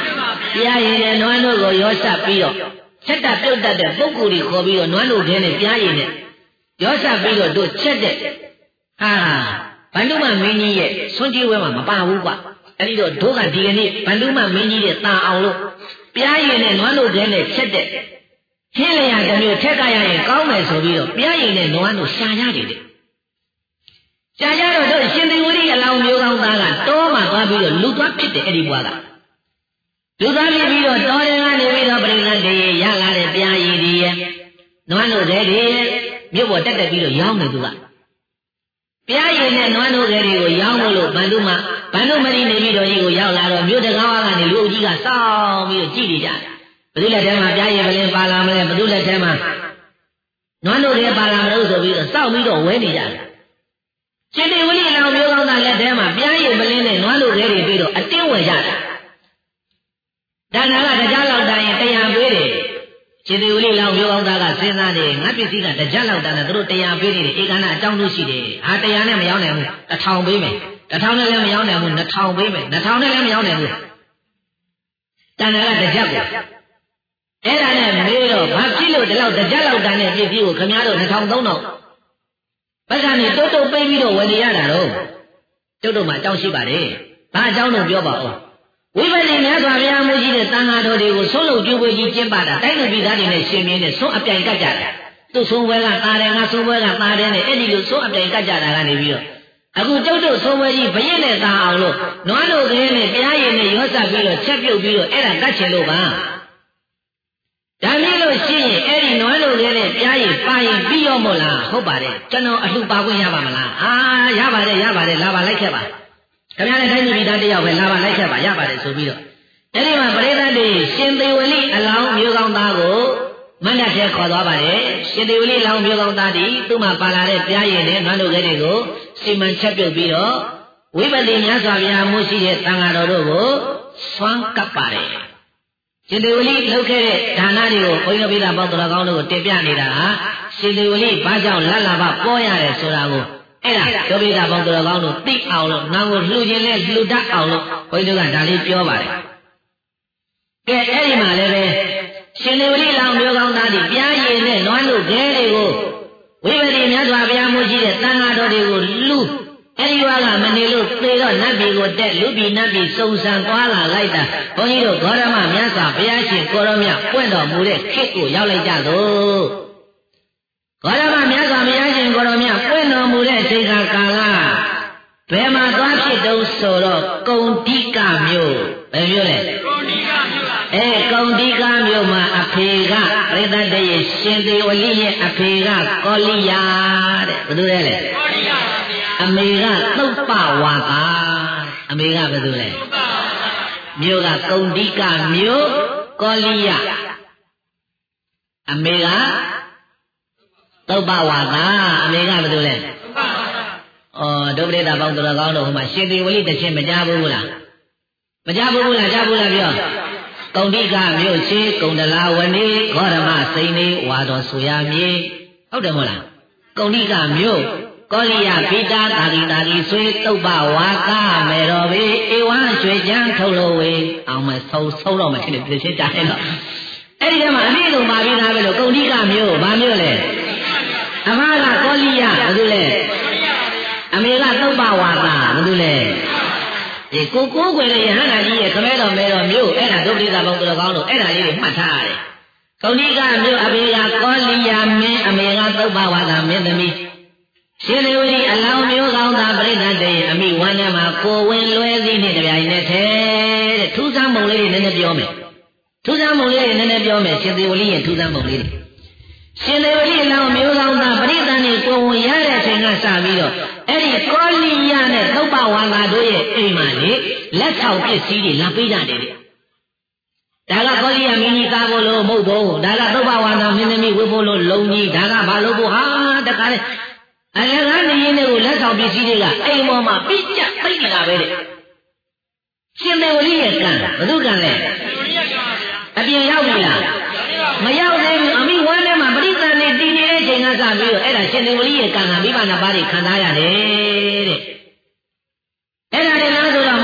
ပြားရည်နဲ့နွားတို့ကိုရောစပ်ပြီးတော့ချက်တာပြုတ်တတ်တဲ့ပုဂ္ဂိုလ်ကြီးခေါ်ပြီးတော့နွားတို့ခဲနဲ့ပြားရည်နဲ့ရောစပ်ပြီးတော့တို့ချက်တဲ့ဟာဗန္ဓုမမင်းကြီးရဲ့ဆွန့်ကြည့်ဝဲမှာမပါဘူးကွာအဲ့ဒီတော့တို့ကဒီကနေ့ဗန္ဓုမမင်းကြီးရဲ့တာအောင်လို့ပြားရည်နဲ့နွားတို့ခဲနဲ့ချက်တဲ့ခင်းလျာတစ်မျိုးထက်ကရရင်ကောင်းမယ်ဆိုပြီးတော့ပြားရည်နဲ့နွားတို့ရှာရတယ်တဲ့ရှာကြတော့တို့ရှင်သေဝတိအလောင်းမျိုးကောင်းသားကတောမှာသွားပြီးတော့လူသွားဖြစ်တယ်အဲ့ဒီဘွားကလူသားဖြစ်ပြီးတော့တောထဲကနေပြီးတော့ပြိဿတ်တွေရလာတဲ့ပြားရည်တွေရဲ့နွားတို့ခဲတွေမြို့ပေါ်တက်တက်ပြီးတော့ရောင်းနေသူကပြားရည်နဲ့နွားတို့ခဲတွေကိုရောင်းလို့ဗန္ဓုမဗန္ဓုမရီနေပြီးတော့ကြီးကိုရောက်လာတော့မြို့တကားဝါကနေလူအုပ်ကြီးကစောင်းပြီးတော့ကြည့်နေကြတယ်ဘယ်သူလက်ထဲမှာပြားရည်ပလင်းပါလာမလဲဘယ်သူလက်ထဲမှာနွားတို့ခဲပါလာမလို့ဆိုပြီးတော့စောင့်ပြီးတော့ဝဲနေကြတယ်ရှင်သေဝတိအလောင်းမျိုးကောင်းသားလက်ထဲမှာပြားရည်ပလင်းနဲ့နွားတို့ခဲတွေပြီးတော့အတင်းဝယ်ကြတယ်ဒါနာကတရားလောက်တိုင်းတရားပေးတယ်ရှင်သေဝတိလောင်းမျိုးကောင်းသားကစဉ်းစားတယ်ငါပစ္စည်းကတရားလောက်တိုင်းသူတို့တရားပေးနေတယ်ဧကနာအကြောင်းလို့ရှိတယ်ဟာတရားနဲ့မရောက်နိုင်ဘူးတစ်ထောင်ပေးမယ်တစ်ထောင်နဲ့လည်းမရောက်နိုင်ဘူးနှစ်ထောင်ပေးမယ်နှစ်ထောင်နဲ့လည်းမရောက်နိုင်ဘူးတဏ္ဍာကတရားကိုအဲ့ဒါနဲ့မေးတော့ဘာဖြစ်လို့ဒီလောက်တရားလောက်တိုင်းနဲ့ပစ္စည်းကိုခင်ဗျားတို့နှစ်ထောင်သုံးထောင်ဘက်ကနေတုတ်တုတ်ပေးပြီးတော့ဝယ်နေရတာတော့တုတ်တုတ်မှာအကြောင်းရှိပါတယ်ဘာအကြောင်းလို့ပြောပါဦးဝိပဿနာများစွာဘုရားမူကြီးတဲ့သံဃာတော်တွေကိုဆုံးလို့ကျိုးပွဲကြီးကျင်းပတာတိုင်းလူပြည်သားတွေနဲ့ရှင်မင်းနဲ့ဆုံးအပြိုင်ကတ်ကြတာသူ့ဆုံးပွဲကတာတယ်ငါဆုံးပွဲကတာတယ်နဲ့အဲ့ဒီလိုဆုံးအပြိုင်ကတ်ကြတာကနေပြီးတော့အခုတုတ်တုတ်ဆုံးပွဲကြီးဘုရင်နဲ့သာအောင်လို့နွားတို့ကလေးနဲ့တရားရည်နဲ့ရောစပ်ပြီးတော့ချက်ပြုတ်ပြီးတော့အဲ့ဒါကတ်ချင်လို့ပါဒါမျိုးလို့ရှိရင်အဲ့ဒီနွားတို့လေးနဲ့တရားရည်ပါရင်ပြီးရောမို့လားဟုတ်ပါတယ်ကျွန်တော်အလှပါခွင့်ရပါမလားအာရပါတယ်ရပါတယ်လာပါလိုက်ခဲ့ပါခင်ဗျားလည်းတိုင်းပြည်သားတယောက်ပဲလာပါလိုက်ခဲ့ပါရပါတယ်ဆိုပြီးတော့အဲ့ဒီမှာပရိသတ်တွေရှင်သေဝလိအလောင်းမျိုးကောင်းသားကိုမန္တထဲခေါ်သွားပါတယ်ရှင်သေဝလိအလောင်းမျိုးကောင်းသားဒီသူ့မှာပါလာတဲ့ပြားရည်နဲ့နွားတို့ကလေးတွေကိုစီမံချက်ပြုတ်ပြီးတော့ဝိပဿနာများစွာဘုရားမှုရှိတဲ့သံဃာတော်တို့ကိုစွမ်းကပ်ပါတယ်ရှင်သေဝလိလုပ်ခဲ့တဲ့ဒါနတွေကိုဘုန်းကြီးတို့ဗိဓာပေါတော်ကောင်းတို့ကိုတင်ပြနေတာဟာရှင်သေဝလိဘာကြောင့်လတ်လာဘပေါ်ရတယ်ဆိုတာကိုအဲ့ဒါဒုဗိဓာပေါတော်ကောင်းတို့သိအောင်လို့နောင်ကိုလှူခြင်းနဲ့လှူတတ်အောင်လို့ဘုန်းကြီးတို့ကဒါလေးပြောပါတယ်ကဲအဲ့ဒီမှာလည်းပဲရှင်သေဝလိလောင်မျိုးကောင်းသားတွေပြားရည်နဲ့နွားတို့ခဲတွေကိုဝိပဿနာများစွာဘုရားမှုရှိတဲ့သံဃာတော်တွေကိုလူအဲ့ဒီဝါကမနေလို့သေတော့နတ်ပြည်ကိုတက်လူပြည်နတ်ပြည်စုံစံသွားလာလိုက်တာဘုန်းကြီးတို့ဂေါရမမြတ်စွာဘုရားရှင်ကိုရောမြပွင့်တော်မူတဲ့ခေတ်ကိုရောက်လိုက်ကြသို့ဂေါရမမြတ်စွာဘုရားရှင်ကိုရောမြပွင့်တော်မူတဲ့အချိန်ကာလဘယ်မှာသွားဖြစ်တုံးဆိုတော့ကုံတိကမြို့ဘယ်မြို့လဲကုံတိကမြို့ပါအဲကုံတိကမြို့မှာအဖေကပရိသတ်တည်းရှင်သေဝလိရဲ့အဖေကကောလိယာတဲ့ဘယ်သူလဲလဲကောလိယာပါဗျာအမေကသုပ္ပဝါကအမေကဘယ်သူလဲသုပ္ပဝါကမြို့ကကုံတိကမြို့ကောလိယာအမေကသုပ္ပဝါကအမေကဘယ်သူလဲသုပ္ပဝါကဩဒုပရိသပေါင်းတော်ကောင်းတို့ဟိုမှာရှင်သေဝလိတခြင်းမကြဘူးလားမကြဘူးလားကြဘူးလားပြောကုံတိကမြို့ရှိကုံတလာဝနေဂေါရမစိန်နေဝါတော်ဆိုရမြေဟုတ်တယ်မို့လားကုံတိကမြို့ကောလိယပိတာတာဂိတာဂိဆွေတုပ္ပဝါကမေတော်ဘေဧဝံရွှေချမ်းထုတ်လို့ဝေအောင်မဆုံးဆုံးတော့မဖြစ်နေပြည့်ချင်းကြတယ်တော့အဲ့ဒီထဲမှာအနည်းဆုံးပါပြီးသားပဲလို့ကုံတိကမြို့ဘာမြို့လဲအမကကောလိယဘာလို့လဲအမေကသုပ္ပဝါကဘာလို့လဲဒီကိုကိုးကွယ်တဲ့ယဟန္တာကြီးရဲ့ခမဲတော်မဲတော်မြို့အဲ့ဒါဒုပရိသဘုံတော်ကောင်းလို့အဲ့ဒါလေးတွေမှတ်ထားရတယ်။ကုဏိကမြို့အဘေကကောလိယာမင်းအမေကသုပ္ပဝါဒမင်းသမီးရှင်သေဝတိအလောင်းမျိုးကောင်းသာပြိဿတ်တဲ့အမိဝမ်းထဲမှာကိုဝင်လွဲစည်းနဲ့တပြိုင်နက်တည်းတဲ့ထူးဆန်းပုံလေးတွေနည်းနည်းပြောမယ်။ထူးဆန်းပုံလေးတွေနည်းနည်းပြောမယ်ရှင်သေဝတိရဲ့ထူးဆန်းပုံလေးတွေရှင်သေဝတိအလောင်းမျိုးကောင်းသာပြိဿတ်နဲ့ကိုဝင်ရတဲ့အချိန်ကစပြီးတော့အဲ့ဒီကောလိယနဲ့သုပ္ပဝါဒတို့ရဲ့အိမ်မှာလေလက်ဆောင်ပစ္စည်းတွေလာပေးကြတယ်တဲ့ဒါကကောလိယမင်းကြီးသားဖို့လို့မဟုတ်ဘူးဒါကသုပ္ပဝါဒမင်းသမီးဝတ်ဖို့လို့လုံကြီးဒါကဘာလို့ဖို့ဟာတခါလေအလကားနေရင်းတွေကိုလက်ဆောင်ပစ္စည်းတွေကအိမ်ပေါ်မှာပြစ်ကျသိနေတာပဲတဲ့ရှင်သေဝလိရဲ့ကံဘယ်သူကံလဲအပြင်ရောက်ပြီလားမရောက်သေးဘူးအမိဝမ်းထဲမှာပရိသတ်နဲ့တည်နေတဲ့အချိန်ကစပြီးတော့အဲ့ဒါရှင်သေဝလိရဲ့ကံကမိဘနာပါးတွေခံစားရတယ်တဲ့အဲ့ဒါလည်းလားဆိုတော့မဟုတ်ဘူး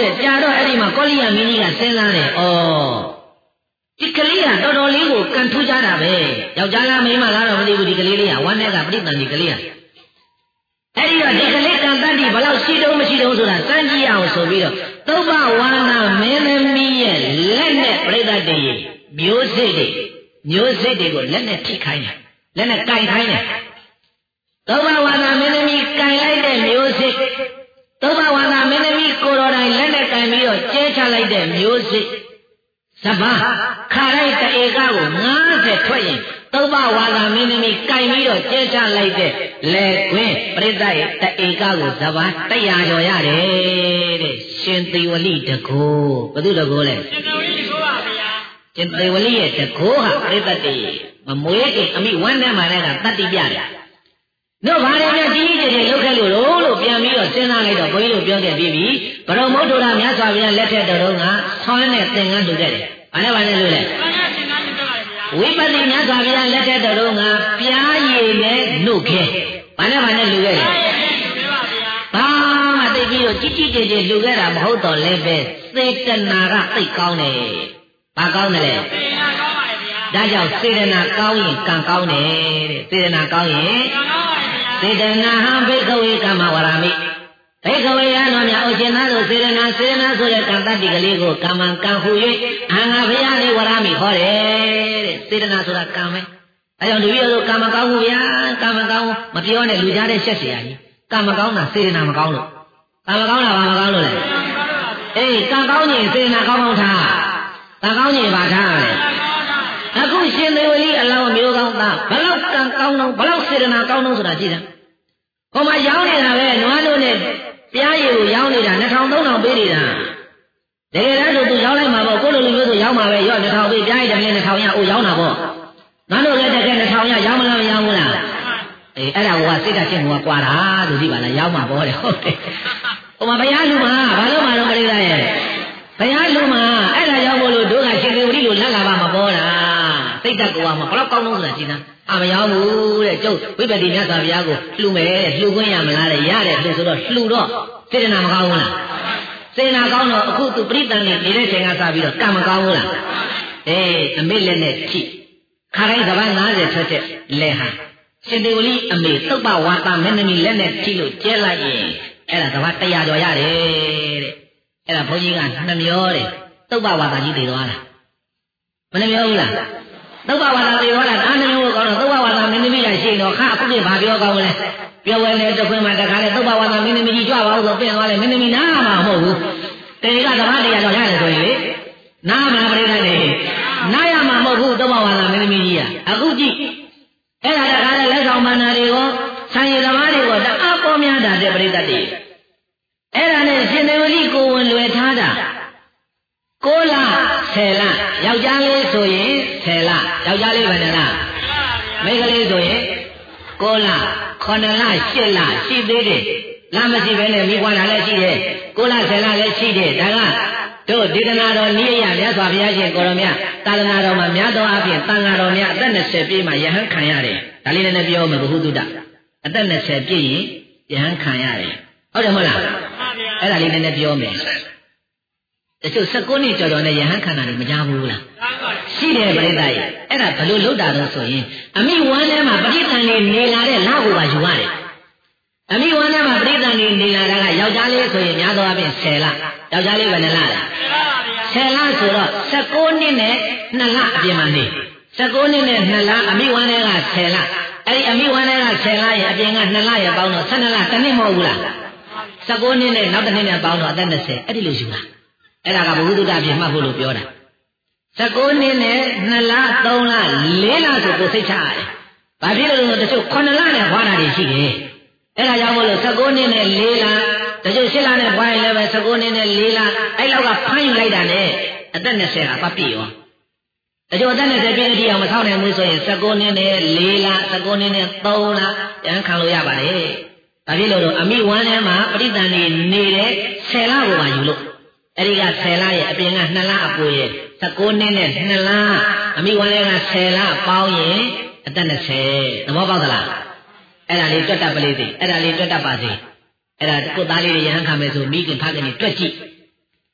တဲ့ကြာတော့အဲ့ဒီမှာကောလိယမင်းကြီးကစဉ်းစားတယ်ဩဒီကလေးကတော်တော်လေးကိုကန်ထူးကြတာပဲယောက်ျားလားမိန်းမလားတော့မသိဘူးဒီကလေးလေးကဝမ်းထဲကပြိတ္တန်ဒီကလေးကအဲ့ဒီတော့ဒီကလေးကံတတ်ဒီဘလောက်ရှိတုံးမရှိတုံးဆိုတာစမ်းကြည့်အောင်ဆိုပြီးတော့သုဘဝါနာမင်းသမီးရဲ့လက်နဲ့ပြိတ္တတွေမျိုးစိတ်တွေမျိုးစိတ်တွေကိုလက်နဲ့ထိခိုင်းတယ်လက်နဲ့ကင်ခိုင်းတယ်သုဘဝါနာမင်းသမီးကင်လိုက်တဲ့မျိုးစိတ်သုဘဝါနာမင်းသမီးကိုတော်တိုင်လက်နဲ့ကင်ပြီးတော့ကျဲချလိုက်တဲ့မျိုးစိတ်စပါခါလိုက်တဧကကိုငါးဆယ်ထွက်ရင်သုဘဝါနာမင်းသမီးကင်ပြီးတော့ကျဲချလိုက်တဲ့လေခွင်းပြိတ္တရဲ့တဧကကိုစပါတရာကျော်ရတယ်တဲ့ရှင်သေဝလိတကိုဘသူတကိုလဲရှင်သေဝလိဆိုပါဗျာရှင်သေဝလိရဲ့တကိုဟာပြိတ္တတည်းမမွေးခင်အမိဝမ်းထဲမှာလည်းကတတ္တိပြတယ်တို့ဘာတွေများကြီးကြီးကျယ်ကျယ်လုပ်ခဲ့လို့လို့ပြန်ပြီးတော့စဉ်းစားလိုက်တော့ဘုန်းကြီးတို့ပြောခဲ့ပြီးပြီဘရုံမုဒ္ဒရာမြတ်စွာဘုရားလက်ထက်တော်ကဆောင်းနဲ့သင်္ကန်းလှူခဲ့တယ်။ဘာနဲ့ဘာနဲ့လှူလဲ။ဝိပဿနာမြတ်စွာဘုရားလက်ထက်တော်ကပြားရည်နဲ့နှုတ်ခဲ။ဘာနဲ့ဘာနဲ့လှူခဲ့လဲ။ဘာမှသိပြီးတော့ကြီးကြီးကျယ်ကျယ်လှူခဲ့တာမဟုတ်တော့လည်းပဲစေတနာကသိကောင်းတယ်။ဘာကောင်းတယ်လဲ။စေတနာကောင်းပါရဲ့ဗျာ။ဒါကြောင့်စေတနာကောင်းရင်ကံကောင်းတယ်တဲ့။စေတနာကောင်းရင်စေတနာဟံဘိက္ခဝေကမ္မဝရမိဘိက္ခဝေယံတော်များဥရှင်သားတို့စေတနာစေတနာဆိုတဲ့ကံတတ္တိကလေးကိုကမ္မံကံဟူ၍အဟံငါဘုရားလေးဝရမိဟောတယ်တဲ့စေတနာဆိုတာကံပဲအဲကြောင့်လူကြီးတို့ကံမကောင်းဘူးဗျာကံမကောင်းမပြောနဲ့လူကြားတဲ့ရှက်เสียကြီးကံမကောင်းတာစေတနာမကောင်းလို့ကံမကောင်းတာဘာမကောင်းလို့လဲအေးကံကောင်းရင်စေတနာကောင်းကောင်းထားကံကောင်းရင်ဘာထားလဲအခုရှင်သေဝလိအလောင်းမျိုးကောင်းသားဘလောက်ကံကောင်းတော့ဘလောက်စေတနာကောင်းတော့ဆိုတာကြည့်တယ်ဟိုမှာရောင်းနေတာပဲနွားတို့နဲ့ပြားရည်ကိုရောင်းနေတာနှစ်ထောင်သုံးထောင်ပေးနေတာတကယ်တမ်းဆိုသူရောင်းလိုက်မှာပေါ့ကိုလိုလူမျိုးဆိုရောင်းမှာပဲရော့နှစ်ထောင်ပေးပြားရည်တမင်းနှစ်ထောင်ရအိုးရောင်းတာပေါ့ငါတို့လည်းတကယ်နှစ်ထောင်ရရောင်းမလားမရောင်းဘူးလားအေးအဲ့ဒါကစိတ်ကချင်းကကွာတာသူသိပါလားရောင်းမှာပေါ့တဲ့ဟုတ်တယ်ဟိုမှာဘုရားလူမှာဘာလို့မှတော့ပြိဿရဲ့ဘုရားလူမှာအဲ့ဒါရောက်ဖို့လို့တို့ကရှင်သေဝတိကိုလက်လာပါမပေါ်တာစိတ်တက်ကွာမှာဘယ်တော့ကောင်းလို့ဆိုတာကြည်သားအမရောဘူးတဲ့ကျုပ်ဝိပဿနာမြတ်စွာဘုရားကိုလှူမယ်တဲ့လှူခွင့်ရမလားတဲ့ရတယ်လှူဆိုတော့လှူတော့စေတနာမကောင်းဘူးလားစေတနာကောင်းတော့အခုသူပရိသန်နေနေတဲ့ချိန်ကစပြီးတော့ကံမကောင်းဘူးလားအေးအမေလက်နဲ့ထိခါတိုင်းကဘာငါးဆယ်ထွက်တဲ့လဲဟာရှင်သေဝလိအမေသုပ္ပဝါသမင်းသမီးလက်နဲ့ထိလို့ကျဲလိုက်ရင်အဲ့ဒါကဘာတရာကျော်ရတယ်တဲ့အဲ့ဒါဘုန်းကြီးကနှမျောတယ်သုပ္ပဝါသကြီးသိသွားလားမနှမျောဘူးလားသုပ္ပဝါဒတွေဟောတာအာနမျိုးကောင်းတော့သုပ္ပဝါဒမင်းသမီးရရှိတော့ခါအခုပြဘာပြောကောင်းလဲပြောဝဲလေတခွင်းမှာတခါလေသုပ္ပဝါဒမင်းသမီးကြီးကြွပါဦးဆိုပြင်သွားလေမင်းသမီးနားမှာမဟုတ်ဘူးတေကဓမ္မတရားတော့ရတယ်ဆိုရင်လေနားမှာပြိဋ္ဌာန်နေနားရမှာမဟုတ်ဘူးသုပ္ပဝါဒမင်းသမီးကြီးကအခုကြည့်အဲ့ဒါတခါလေလက်ဆောင်မန္နာတွေကိုဆံရည်သမားတွေကိုတအားပေါ်များတာတဲ့ပြိဋ္ဌာန်တွေအဲ့ဒါနဲ့ရှင်သေဝလိကိုဝင်လွယ်ထားတာကိုလဆယ်လယောက်ျားလေးဆိုရင်ဆယ်လယောက်ျားလေးဘယ်နှလမိန်းကလေးဆိုရင်ကိုလခုနှစ်လရှစ်လရှိသေးတယ်လမရှိဘဲနဲ့မိဘလာလည်းရှိတယ်ကိုလဆယ်လလည်းရှိတယ်ဒါကတို့ဒေသနာတော်နိယမြတ်စွာဘုရားရှင်ကိုရောမြတ်သာသနာတော်မှာများသောအားဖြင့်တန်ဃာတော်များအသက်နှစ်ဆယ်ပြည့်မှယဟန်ခံရတယ်ဒါလေးလည်းပြောမယ်ဘုဟုတုတအသက်နှစ်ဆယ်ပြည့်ရင်ယဟန်ခံရတယ်ဟုတ်တယ်မဟုတ်လားအဲ့ဒါလေးလည်းပြောမယ်တချို့၁၉နှစ်ကျော်ကျော်နဲ့ယဟန်ခန္ဓာတွေမကြဘူးလားရှိတယ်ပြိဿရဲ့အဲ့ဒါဘယ်လိုလုပ်တာတော့ဆိုရင်အမိဝမ်းထဲမှာပဋိသန္ဓေနေလာတဲ့လောက်ကိုပါယူရတယ်အမိဝမ်းထဲမှာပဋိသန္ဓေနေလာတာကယောက်ျားလေးဆိုရင်များသောအားဖြင့်ဆယ်လယောက်ျားလေးဘယ်နှလလဲဆယ်လဆိုတော့၁၉နှစ်နဲ့နှစ်လအပြင်မှာနေ၁၉နှစ်နဲ့နှစ်လအမိဝမ်းထဲကဆယ်လအဲ့ဒီအမိဝမ်းထဲကဆယ်လရဲ့အပြင်ကနှစ်လရဲ့ပေါင်းတော့၁၂လတစ်နှစ်မဟုတ်ဘူးလား၁၉နှစ်နဲ့နောက်တစ်နှစ်နဲ့ပေါင်းတော့အသက်၂၀အဲ့ဒီလိုယူလားအဲ့ဒါကဘုဟုတုတပြည့်မှတ်ဖို့လို့ပြောတာ၁၉နှစ်နဲ့နှစ်လသုံးလလေးလဆိုကိုစိတ်ချရတယ်ဘာဖြစ်လို့လဲတချို့ခုနှစ်လနဲ့ဖွာတာတွေရှိတယ်အဲ့ဒါကြောင့်မို့လို့၁၉နှစ်နဲ့လေးလတချို့၈လနဲ့ဖွာရင်လည်းပဲ၁၉နှစ်နဲ့လေးလအဲ့လောက်ကဖမ်းယူလိုက်တာနဲ့အသက်၂၀ကပတ်ပြည့်ရောတချို့အသက်၂၀ပြည့်တဲ့အထိအောင်မဆောက်နိုင်ဘူးဆိုရင်၁၉နှစ်နဲ့လေးလ၁၉နှစ်နဲ့သုံးလပြန်ခံလို့ရပါတယ်ဘာဖြစ်လို့လဲအမိဝမ်းထဲမှာပဋိသန္ဓေနေတဲ့ဆယ်လကိုပါယူလို့အဲ့ဒီကဆယ်လရဲ့အပြင်ကနှစ်လအပူရဲ့၁၉နှစ်နဲ့နှစ်လအမိဝမ်းလေးကဆယ်လပေါင်းရင်အသက်၂၀သဘောပေါက်သလားအဲ့ဒါလေးတွက်တတ်ပလေးစီအဲ့ဒါလေးတွက်တတ်ပါစေအဲ့ဒါကိုသားလေးရဟန်းခံမယ်ဆိုမိခင်ဖခင်တွေတွက်ကြည့်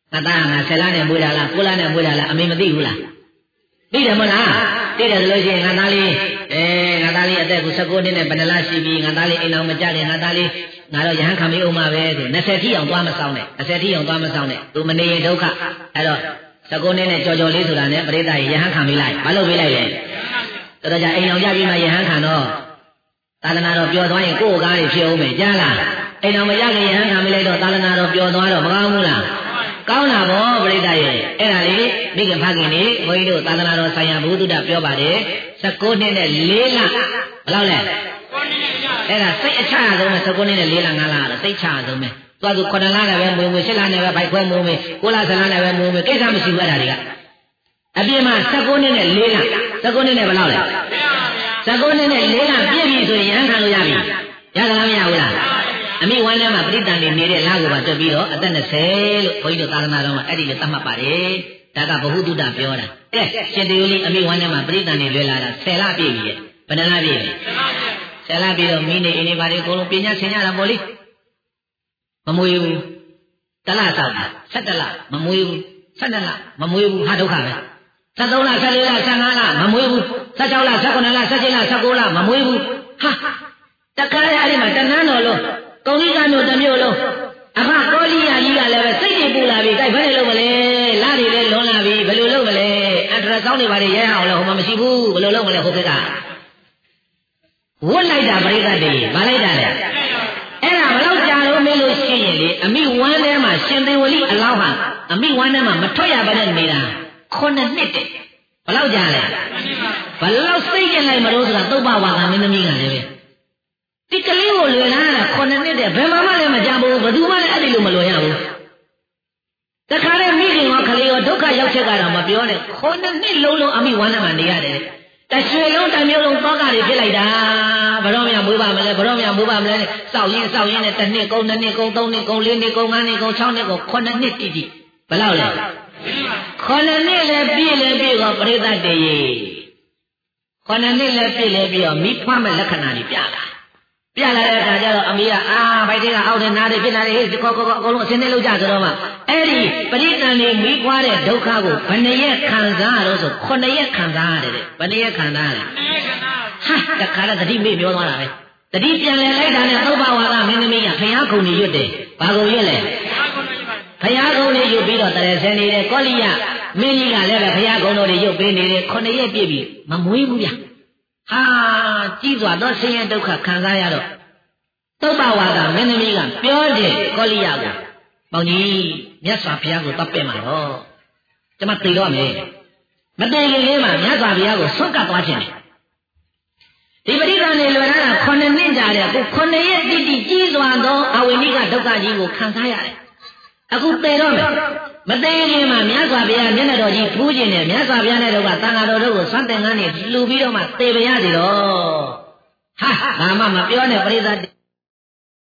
ငါသားငါဆယ်လနဲ့မွေးတာလားကိုးလနဲ့မွေးတာလားအမေမသိဘူးလားသိတယ်မဟုတ်လားသိတယ်ဆိုလို့ရှိရင်ငါသားလေးအဲငါသားလေးအသက်ကို၁၉နှစ်နဲ့ဘယ်နှလရှိပြီငါသားလေးအိမ်အောင်မကြတယ်ငါသားလေးငါတော့ရဟန်းခံမေးအောင်ပါပဲဆို၂၀ထိအောင်သွားမဆောင်နဲ့၂၀ထိအောင်သွားမဆောင်နဲ့သူမနေရင်ဒုက္ခအဲ့တော့၁၉နှစ်နဲ့ကြော်ကြော်လေးဆိုတာနဲ့ပရိသတ်ရဟန်းခံမေးလိုက်မလုပ်ပေးလိုက်လေတော်တော်ကြာအိမ်အောင်ကြပြီးမှရဟန်းခံတော့သာသနာတော်ပျော်သွားရင်ကိုယ့်ကားတွေဖြစ်အောင်မယ်ကြားလားအိမ်အောင်မရခင်ရဟန်းခံမေးလိုက်တော့သာသနာတော်ပျော်သွားတော့မကောင်းဘူးလားကောင်းတာဗောပရိသတ်ရဲ့အဲ့ဒါလေးမိခင်ဖခင်နေဘုန်းကြီးတို့သာသနာတော်ဆိုင်ရာဘုဒ္ဓပြောပါတယ်၁၉နှစ်နဲ့၄လဘယ်လောက်လဲအဲ့ဒါစိတ်အချရဆုံးပဲ၁၉နှစ်နဲ့၄လ၅လတော့စိတ်ချရဆုံးပဲသွားသူ9လနဲ့ပဲမွေးမွေး၈လနဲ့ပဲဗိုက်ခွဲမွေးမွေး9လ10လနဲ့ပဲမွေးမွေးကိစ္စမရှိဘူးအဲ့ဒါတွေကအပြင်မှာ၁၉နှစ်နဲ့၄လ၁၉နှစ်နဲ့ဘယ်လောက်လဲ၁၉နှစ်နဲ့၄လပြည့်ပြီဆိုရင်ရဟန်းခံလို့ရပြီရသလားမရဘူးလားအမိဝမ်းထဲမှာပရိသတ်နေနေတဲ့လကိုပါတွက်ပြီးတော့အသက်၂၀လို့ဘုန်းကြီးတို့သာသနာတော်မှာအဲ့ဒီလိုသတ်မှတ်ပါတယ်ဒါကဘုဟုတုတ္တပြောတာအဲရှင်တေယိုလေးအမိဝမ်းထဲမှာပရိသတ်နေလွယ်လာတာ၁၀လပြည့်ပြီရဲ့ဘယ်နှလပြည့်လဲ၁၀လပြည့်တော့မိနေအိမ်နေပါလေအကုန်လုံးပညာဆင်ရတာပေါ့လေမမွေးဘူးတလဆောက်တာ၁၁လမမွေးဘူး၁၂လမမွေးဘူးဟာဒုက္ခပဲ၁၃လ၁၄လ၁၅လမမွေးဘူး၁၆လ၁၉လ၁၈လ၁၉လမမွေးဘူးဟာတခါလေအဲ့ဒီမှာတဏှန်းတော်လို့ကုံကြီးကမျိုးတစ်မျိုးလုံးအဖကောလိယာကြီးကလည်းပဲစိတ်တွေပူလာပြီတိုက်ဘယ်နဲ့လုပ်မလဲလာတွေလည်းလွန်လာပြီဘယ်လိုလုပ်မလဲအတရကောင်းတွေပါလေရဲအောင်လို့ဟိုမှာမရှိဘူးဘယ်လိုလုပ်မလဲဟိုဘက်ကဝတ်လိုက်တာပရိသတ်တွေဗာလိုက်တာလေအဲ့ဒါဘယ်လောက်ကြာလို့မေးလို့ရှိရင်လေအမိဝမ်းထဲမှာရှင်သေဝလိအလောင်းဟာအမိဝမ်းထဲမှာမထွက်ရပါနဲ့နေတာခုနှစ်နှစ်တဲ့ဘယ်လောက်ကြာလဲဘယ်လောက်စိတ်ကျင်လိုက်မလို့ဆိုတာသုဘဝါကမင်းသမီးကလည်းပဲဒီကလေးကိုလွယ်လာတာခုနှစ်နှစ်တဲ့ဘယ်မှမလည်းမကြဘူးဘယ်သူမှလည်းအဲ့ဒီလိုမလွယ်ရဘူးတခါတည်းမိခင်ရောကလေးရောဒုက္ခရောက်ချက်ကတော့မပြောနဲ့ခုနှစ်နှစ်လုံးလုံးအမိဝမ်းထဲမှာနေရတယ်တရွှေလုံးတစ်မျိုးလုံးသောကတွေဖြစ်လိုက်တာဘယ်တော့မှမွေးပါမလဲဘယ်တော့မှမွေးပါမလဲစောက်ရင်စောက်ရင်နဲ့တစ်နှစ်ကုန်နှစ်နှစ်ကုန်သုံးနှစ်ကုန်လေးနှစ်ကုန်ငါးနှစ်ကုန်၆နှစ်ကုန်ခုနှစ်နှစ်တိတိဘယ်လောက်လဲခုနှစ်နှစ်လည်းပြည့်လည်းပြည့်တော့ပရိသတ်တည်းခုနှစ်နှစ်လည်းပြည့်လည်းပြည့်တော့မိဖွားမဲ့လက္ခဏာတွေပြလာပြလာတဲ့အခါကျတော့အမေကအာဘိုက်တွေကအောက်ထဲနားတွေဖြစ်လာတယ်ဟေးခေါခေါအကုန်လုံးအစင်းနဲ့လောက်ကြဆိုတော့မှအဲ့ဒီပရိသတ်နေမိခွာတဲ့ဒုက္ခကိုဘယ်နှရက်ခံစားရလို့ဆိုခုနှစ်ရက်ခံစားရတယ်တဲ့ဘယ်နှရက်ခံစားရလဲဟာတခါတော့တတိမေ့ပြောသွားတာပဲတတိပြန်လဲလိုက်တာနဲ့သုဘဝါကမင်းသမီးကဖယားခုံနေရွတ်တယ်ဘာကုံရွတ်လဲဖယားခုံနေရွတ်ပြီးတော့တရဆင်းနေတဲ့ကောလိယမင်းကြီးကလည်းပဲဖယားခုံတော်တွေရွတ်ပေးနေတယ်ခုနှစ်ရက်ပြည့်ပြီမမွေးဘူးဗျဟာကြီးစွာသောဆင်းရဲဒုက္ခခံစားရတော့သုဘဝါကမင်းသမီးကပြောတယ်ကောလိယကိုပေါင်ကြီးမြတ်စွာဘုရားကိုတတ်ပင်မှာတော့ကျွန်မသိတော့မယ်မသိခင်လေးမှာမြတ်စွာဘုရားကိုဆွတ်ကပ်သွားခြင်းဒီပရိသတ်နေလွယ်လာတာခုနှစ်နှစ်ကြာတယ်အခုခုနှစ်ရက်တိတိကြီးစွာသောအဝိနိကဒုက္ခကြီးကိုခံစားရတယ်အခုသိတော့မယ်မသိခင်မှာမြတ်စွာဘုရားမျက်နှာတော်ကြီးဖူးခြင်းနဲ့မြတ်စွာဘုရားနဲ့တော့ကသံဃာတော်တို့ကိုစွန့်တင်ငန်းနေလှူပြီးတော့မှသေပါရစီတော့ဟာဘာမှမပြောနဲ့ပရိသတ်